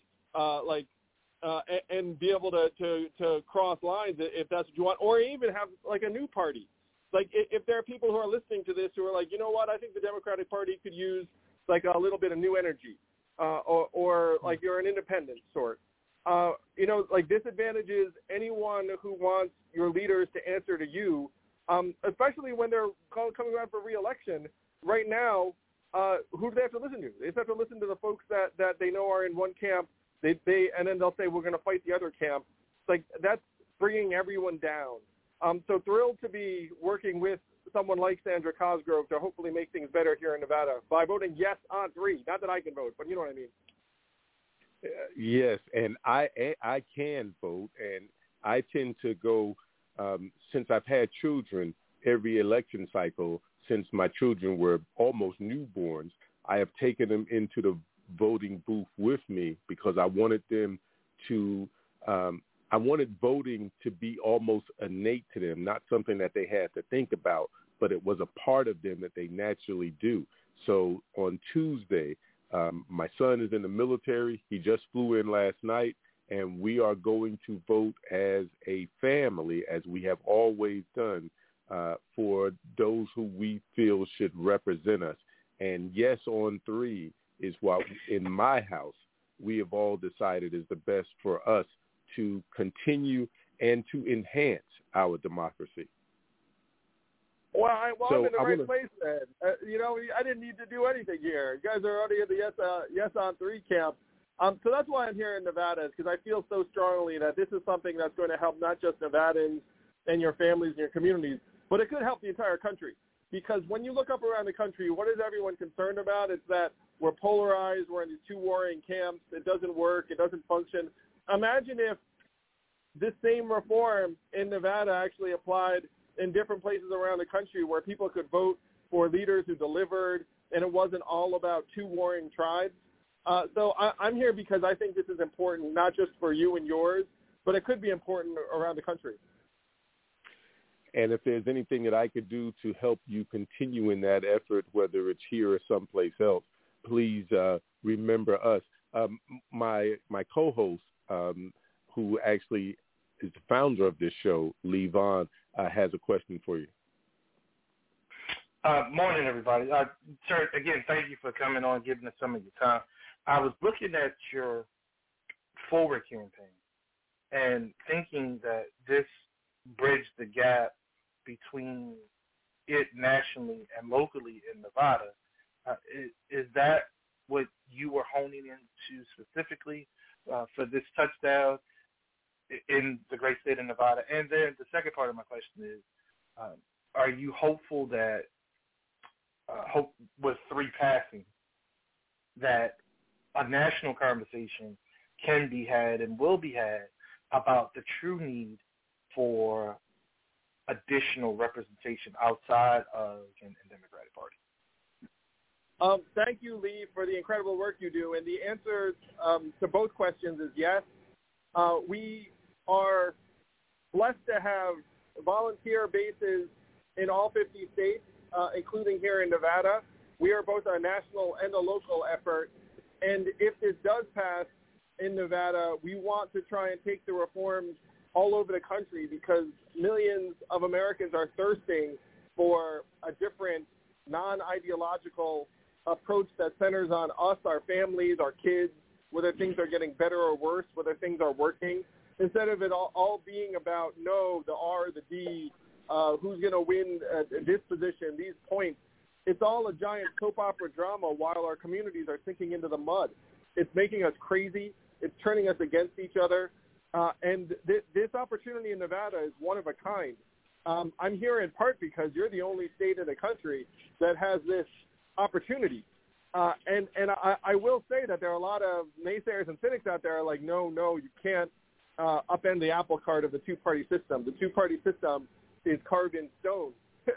and be able to cross lines if that's what you want, or even have like a new party. Like, if there are people who are listening to this who are like, you know what, I think the Democratic Party could use like a little bit of new energy, or like you're an independent sort. You know, like, disadvantages anyone who wants your leaders to answer to you, especially when they're coming around for re-election. Right now, who do they have to listen to? They just have to listen to the folks that they know are in one camp. And then they'll say, we're going to fight the other camp. Like, that's bringing everyone down. So thrilled to be working with someone like Sandra Cosgrove to hopefully make things better here in Nevada by voting yes on 3. Not that I can vote, but you know what I mean. Yes, and I can vote, and I tend to go, since I've had children every election cycle, since my children were almost newborns, I have taken them into the voting booth with me because I wanted them to, I wanted voting to be almost innate to them, not something that they had to think about, but it was a part of them that they naturally do. So on Tuesday, my son is in the military. He just flew in last night, and we are going to vote as a family, as we have always done, for those who we feel should represent us. And yes on 3 is what, in my house, we have all decided is the best for us to continue and to enhance our democracy. Well, I'm in the right place then. You know, I didn't need to do anything here. You guys are already in the yes on 3 camp. So that's why I'm here in Nevada, because I feel so strongly that this is something that's going to help not just Nevadans and your families and your communities, but it could help the entire country. Because when you look up around the country, what is everyone concerned about? It's that we're polarized, we're in these 2 warring camps, it doesn't work, it doesn't function. Imagine if this same reform in Nevada actually applied in different places around the country, where people could vote for leaders who delivered, and it wasn't all about 2 warring tribes. So I'm here because I think this is important, not just for you and yours, but it could be important around the country. And if there's anything that I could do to help you continue in that effort, whether it's here or someplace else, please remember us. My co-host, who actually is the founder of this show, Lee Vaughn, has a question for you. Morning, everybody. Sir, again, thank you for coming on, giving us some of your time. I was looking at your forward campaign and thinking that this bridged the gap between it nationally and locally in Nevada. Is that what you were honing into specifically for this touchdown in the great state of Nevada? And then the second part of my question is, are you hopeful that, with 3 passing, that a national conversation can be had and will be had about the true need for additional representation outside of the Democratic Party? Thank you, Lee, for the incredible work you do. And the answer to both questions is yes. We are blessed to have volunteer bases in all 50 states, including here in Nevada. We are both a national and a local effort. And if this does pass, in Nevada. We want to try and take the reforms all over the country because millions of Americans are thirsting for a different, non-ideological approach that centers on us, our families, our kids, whether things are getting better or worse, whether things are working, instead of it all being about, no, the R, the D, who's going to win this position, these points. It's all a giant soap opera drama while our communities are sinking into the mud. It's making us crazy. It's turning us against each other. And this opportunity in Nevada is one of a kind. I'm here in part because you're the only state in the country that has this opportunity. And I will say that there are a lot of naysayers and cynics out there like, no, you can't upend the apple cart of the two-party system. The two-party system is carved in stone.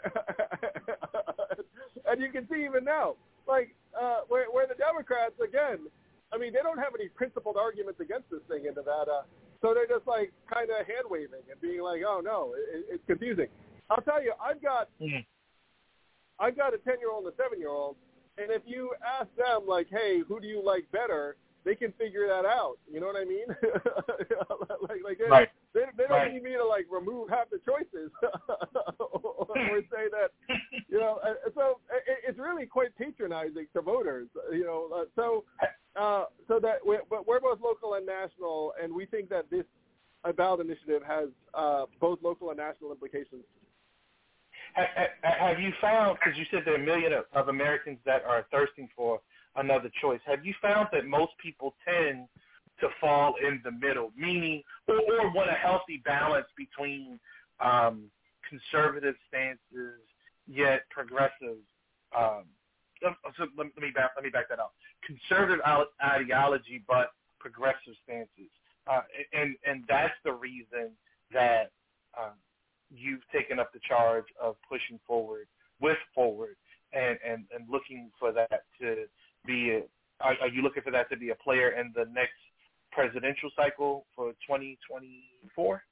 And you can see even now, like, where the Democrats, again, I mean, they don't have any principled arguments against this thing in Nevada. So they're just like kind of hand waving and being like, "Oh no, it's confusing." I'll tell you, I've got a 10-year-old and a 7-year-old, and if you ask them like, "Hey, who do you like better?" they can figure that out. You know what I mean? Right. They don't need me to like remove half the choices or say that, you know. So it's really quite patronizing to voters. You know, so that we're both local and national, and we think that this ballot initiative has both local and national implications. Have you found, because you said there are a million of Americans that are thirsting for another choice, have you found that most people tend to fall in the middle, meaning or want a healthy balance between conservative stances yet progressive? So let me back that up. Conservative ideology but progressive stances, and that's the reason that you've taken up the charge of pushing forward and looking for that to be are you looking for that to be a player in the next presidential cycle for 2024?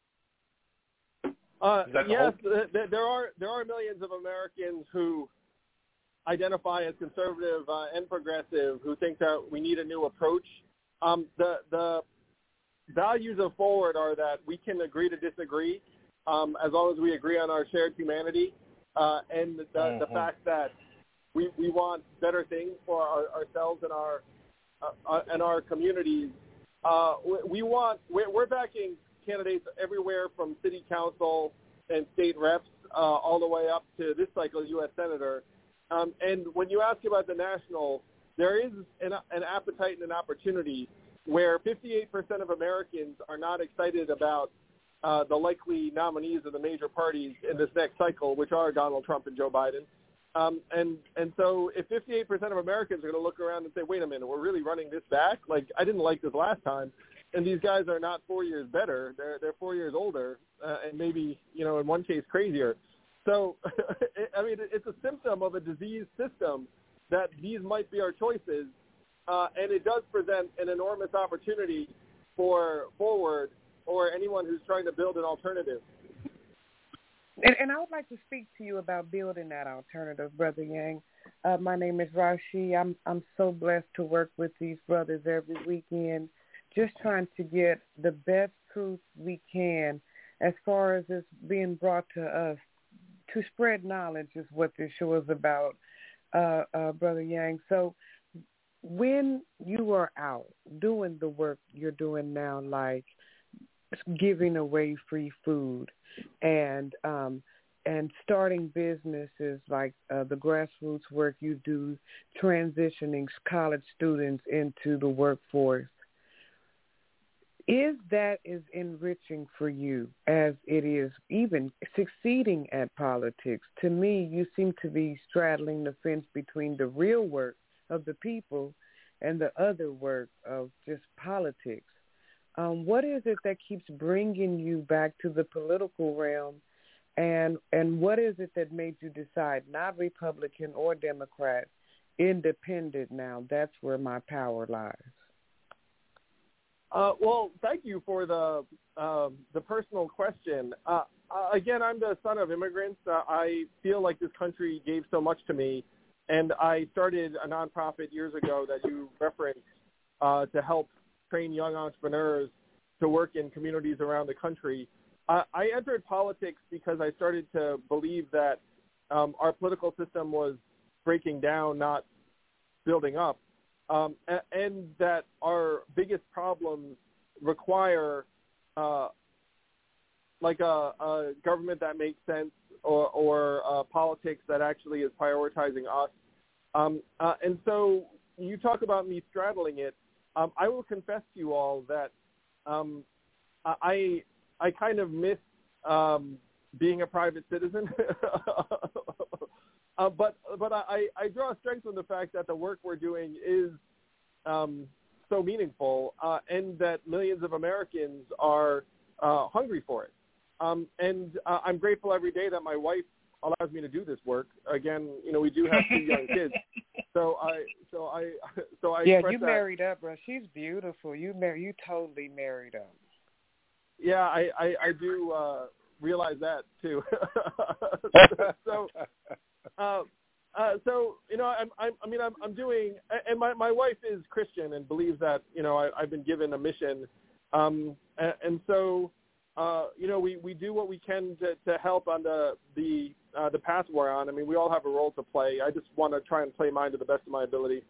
Yes, there are millions of Americans who identify as conservative and progressive who think that we need a new approach. The values of Forward are that we can agree to disagree as long as we agree on our shared humanity and the fact that we want better things for ourselves and our communities. We're backing candidates everywhere from city council and state reps all the way up to this cycle U.S. Senator. And when you ask about the national, there is an appetite and an opportunity where 58% of Americans are not excited about the likely nominees of the major parties in this next cycle, which are Donald Trump and Joe Biden. And so if 58% of Americans are going to look around and say, wait a minute, we're really running this back? Like, I didn't like this last time. And these guys are not 4 years better. They're 4 years older and maybe, you know, in one case crazier. So, I mean, it's a symptom of a diseased system that these might be our choices. And it does present an enormous opportunity for Forward or anyone who's trying to build an alternative. And I would like to speak to you about building that alternative, Brother Yang. My name is Rashi. I'm so blessed to work with these brothers every weekend, just trying to get the best truth we can as far as it's being brought to us. To spread knowledge is what this show is about, Brother Yang. So when you are out doing the work you're doing now, like giving away free food and starting businesses like the grassroots work you do, transitioning college students into the workforce, is that as enriching for you as it is even succeeding at politics? To me, you seem to be straddling the fence between the real work of the people and the other work of just politics. What is it that keeps bringing you back to the political realm, and what is it that made you decide not Republican or Democrat, independent now? That's where my power lies. Well, thank you for the personal question. Again, I'm the son of immigrants. I feel like this country gave so much to me, and I started a nonprofit years ago that you referenced to help train young entrepreneurs to work in communities around the country. I entered politics because I started to believe that our political system was breaking down, not building up, and that our biggest problems require like a government that makes sense or politics that actually is prioritizing us. And so you talk about me straddling it. I will confess to you all that I kind of miss being a private citizen, but I draw strength from the fact that the work we're doing is so meaningful, and that millions of Americans are hungry for it. And I'm grateful every day that my wife allows me to do this work. Again, we do have 2 young kids, so I yeah, express you that. married up, bro. She's beautiful. You totally married up. Yeah, I do realize that too. So I'm doing, and my wife is Christian and believes that I've been given a mission, and so we do what we can to help on the path we're on. I mean, we all have a role to play. I just want to try and play mine to the best of my ability.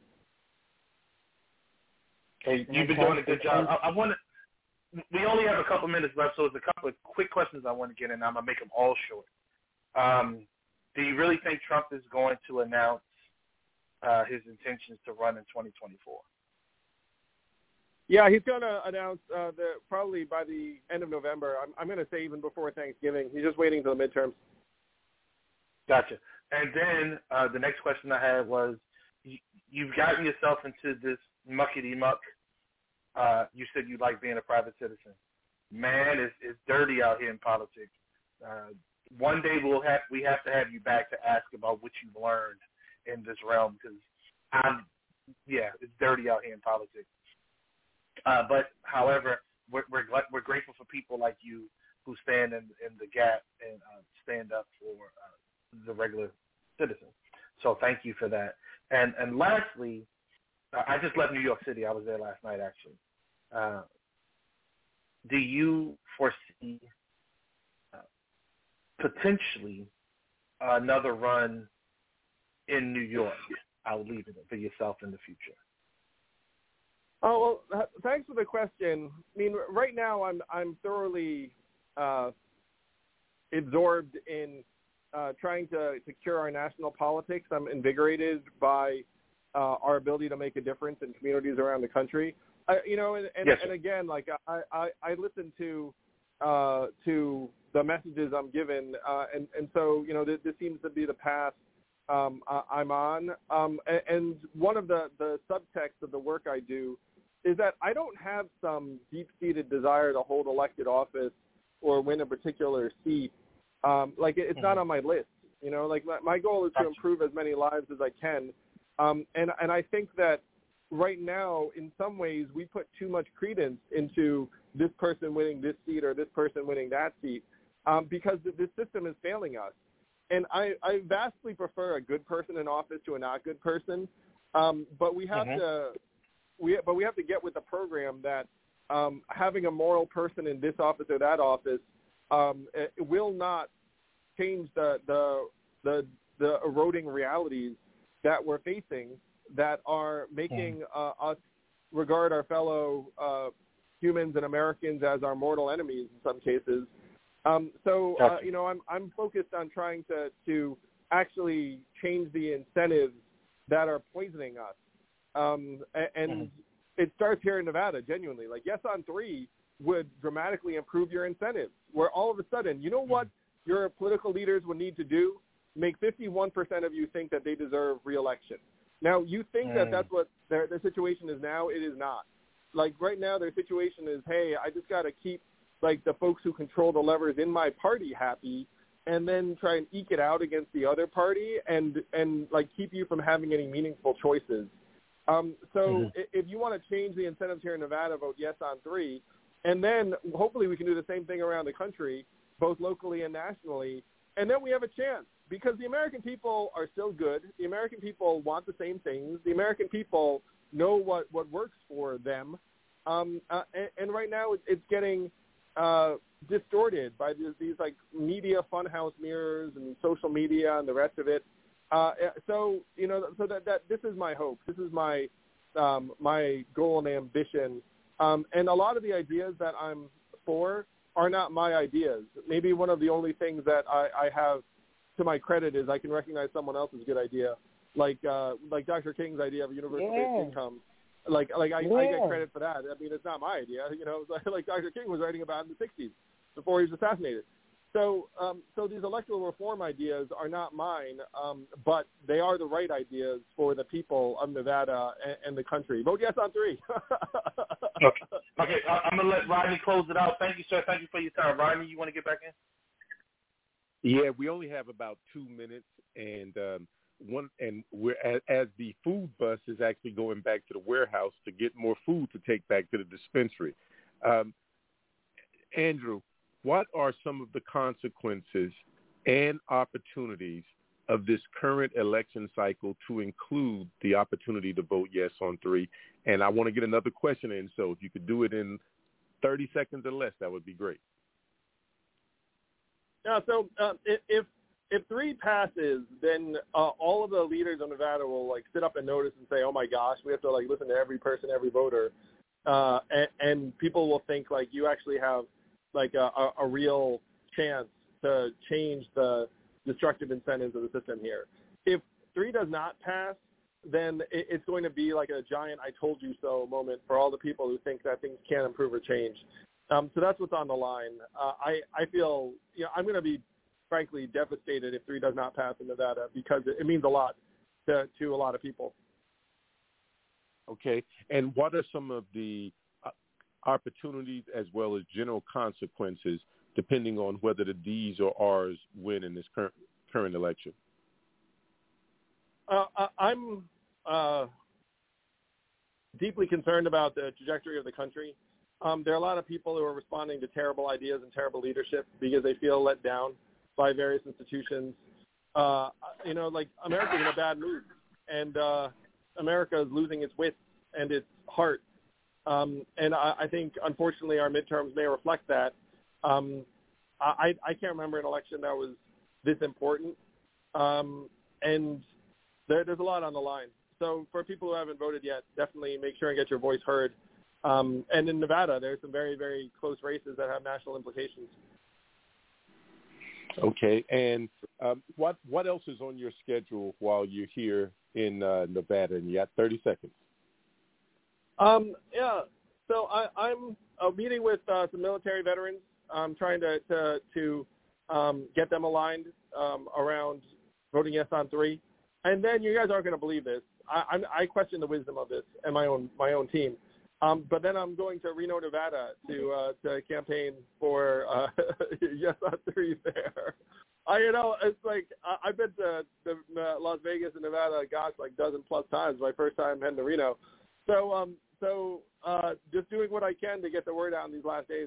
Hey, you've been doing a good job. We only have a couple minutes left, so there's a couple of quick questions I want to get in. I'm going to make them all short. Do you really think Trump is going to announce his intentions to run in 2024? Yeah, he's going to announce probably by the end of November. I'm going to say even before Thanksgiving. He's just waiting until the midterms. Gotcha. And then the next question I had was, you've gotten yourself into this muckety-muck. You said you like being a private citizen. Man, it's dirty out here in politics. One day we have to have you back to ask about what you've learned in this realm, because it's dirty out here in politics. But however, we're grateful for people like you who stand in the gap and stand up for the regular citizen. So thank you for that. And lastly, I just left New York City. I was there last night, actually. Do you foresee potentially another run in New York? I'll leave it for yourself in the future. Oh, well, thanks for the question. I mean, right now I'm thoroughly absorbed in trying to cure our national politics. I'm invigorated by our ability to make a difference in communities around the country. And again, like I listen to the messages I'm given, and so this seems to be the path I'm on. And one of the subtexts of the work I do is that I don't have some deep-seated desire to hold elected office or win a particular seat. It's not on my list. Like my goal is to improve as many lives as I can. And I think that right now, in some ways, we put too much credence into this person winning this seat or this person winning that seat because this system is failing us. And I vastly prefer a good person in office to a not good person. But we have to get with the program that having a moral person in this office or that office it will not change the eroding realities that we're facing that are making us regard our fellow humans and Americans as our mortal enemies in some cases. I'm focused on trying to actually change the incentives that are poisoning us. It starts here in Nevada, genuinely. Like, Yes on 3 would dramatically improve your incentives, where all of a sudden, you know what your political leaders would need to do? Make 51% of you think that they deserve re-election. Now, you think that that's what their situation is now. It is not. Like, right now, their situation is, hey, I just got to keep, like, the folks who control the levers in my party happy and then try and eke it out against the other party and like, keep you from having any meaningful choices. If you want to change the incentives here in Nevada, vote yes on 3. And then hopefully we can do the same thing around the country, both locally and nationally. And then we have a chance because the American people are still good. The American people want the same things. The American people know what works for them. And right now it's getting distorted by these like media funhouse mirrors and social media and the rest of it. So that this is my hope. This is my my goal and ambition. And a lot of the ideas that I'm for are not my ideas. Maybe one of the only things that I have to my credit is I can recognize someone else's good idea, like Dr. King's idea of universal-based income. I get credit for that. I mean, it's not my idea. Like Dr. King was writing about in the 60s before he was assassinated. So these electoral reform ideas are not mine, but they are the right ideas for the people of Nevada and the country. Vote yes on 3. Okay. I'm going to let Rodney close it out. Thank you, sir. Thank you for your time. Rodney, you want to get back in? Yeah, we only have about 2 minutes, and we're as the food bus is actually going back to the warehouse to get more food to take back to the dispensary. Andrew, what are some of the consequences and opportunities of this current election cycle to include the opportunity to vote yes on 3? And I want to get another question in, so if you could do it in 30 seconds or less, that would be great. Yeah, so if 3 passes, then all of the leaders of Nevada will like sit up and notice and say, "Oh my gosh, we have to like listen to every person, every voter," and people will think like you actually have like a real chance to change the destructive incentives of the system here. If 3 does not pass, then it's going to be like a giant "I told you so" moment for all the people who think that things can improve or change. So that's what's on the line. I feel I'm going to be frankly devastated if 3 does not pass in Nevada because it means a lot to a lot of people. Okay, and what are some of the opportunities as well as general consequences depending on whether the D's or R's win in this current election? I'm deeply concerned about the trajectory of the country. There are a lot of people who are responding to terrible ideas and terrible leadership because they feel let down by various institutions. Like America's in a bad mood, and America is losing its wits and its heart. And I think, unfortunately, our midterms may reflect that. I can't remember an election that was this important, and there's a lot on the line. So for people who haven't voted yet, definitely make sure and get your voice heard. And in Nevada, there's some very, very close races that have national implications. Okay, and what else is on your schedule while you're here in Nevada? And you got 30 seconds. Yeah, so I'm meeting with some military veterans. I'm trying to get them aligned around voting yes on 3. And then you guys aren't going to believe this. I question the wisdom of this and my own team. But then I'm going to Reno, Nevada to campaign for yes on 3 there. It's like I've been to Las Vegas and Nevada, gosh, like dozen plus times. My first time heading to Reno. So just doing what I can to get the word out in these last days.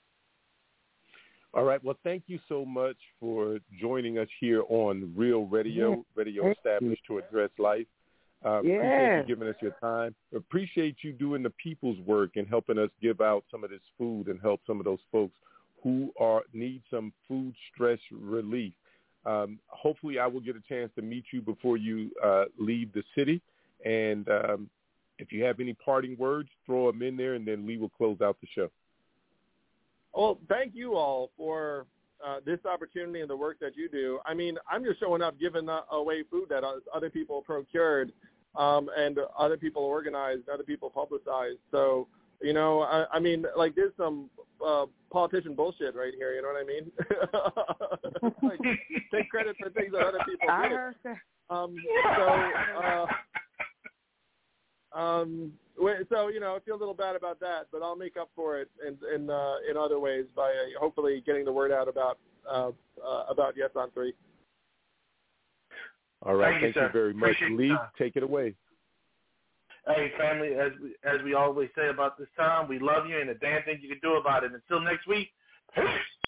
All right. Well, thank you so much for joining us here on Real Radio, radio established to address life. Appreciate you giving us your time. Appreciate you doing the people's work and helping us give out some of this food and help some of those folks who need some food stress relief. Hopefully I will get a chance to meet you before you leave the city. And if you have any parting words, throw them in there, and then we will close out the show. Well, thank you all for this opportunity and the work that you do. I mean, I'm just showing up giving away food that other people procured and other people organized, other people publicized. So, I mean, like there's some politician bullshit right here. You know what I mean? Like, take credit for things that other people did. I heard that. So I feel a little bad about that, but I'll make up for it in other ways by hopefully getting the word out about yes on 3. All right, thank you very much. Lee, take it away. Hey, family, as we always say about this time, we love you and the damn thing you can do about it. Until next week, peace.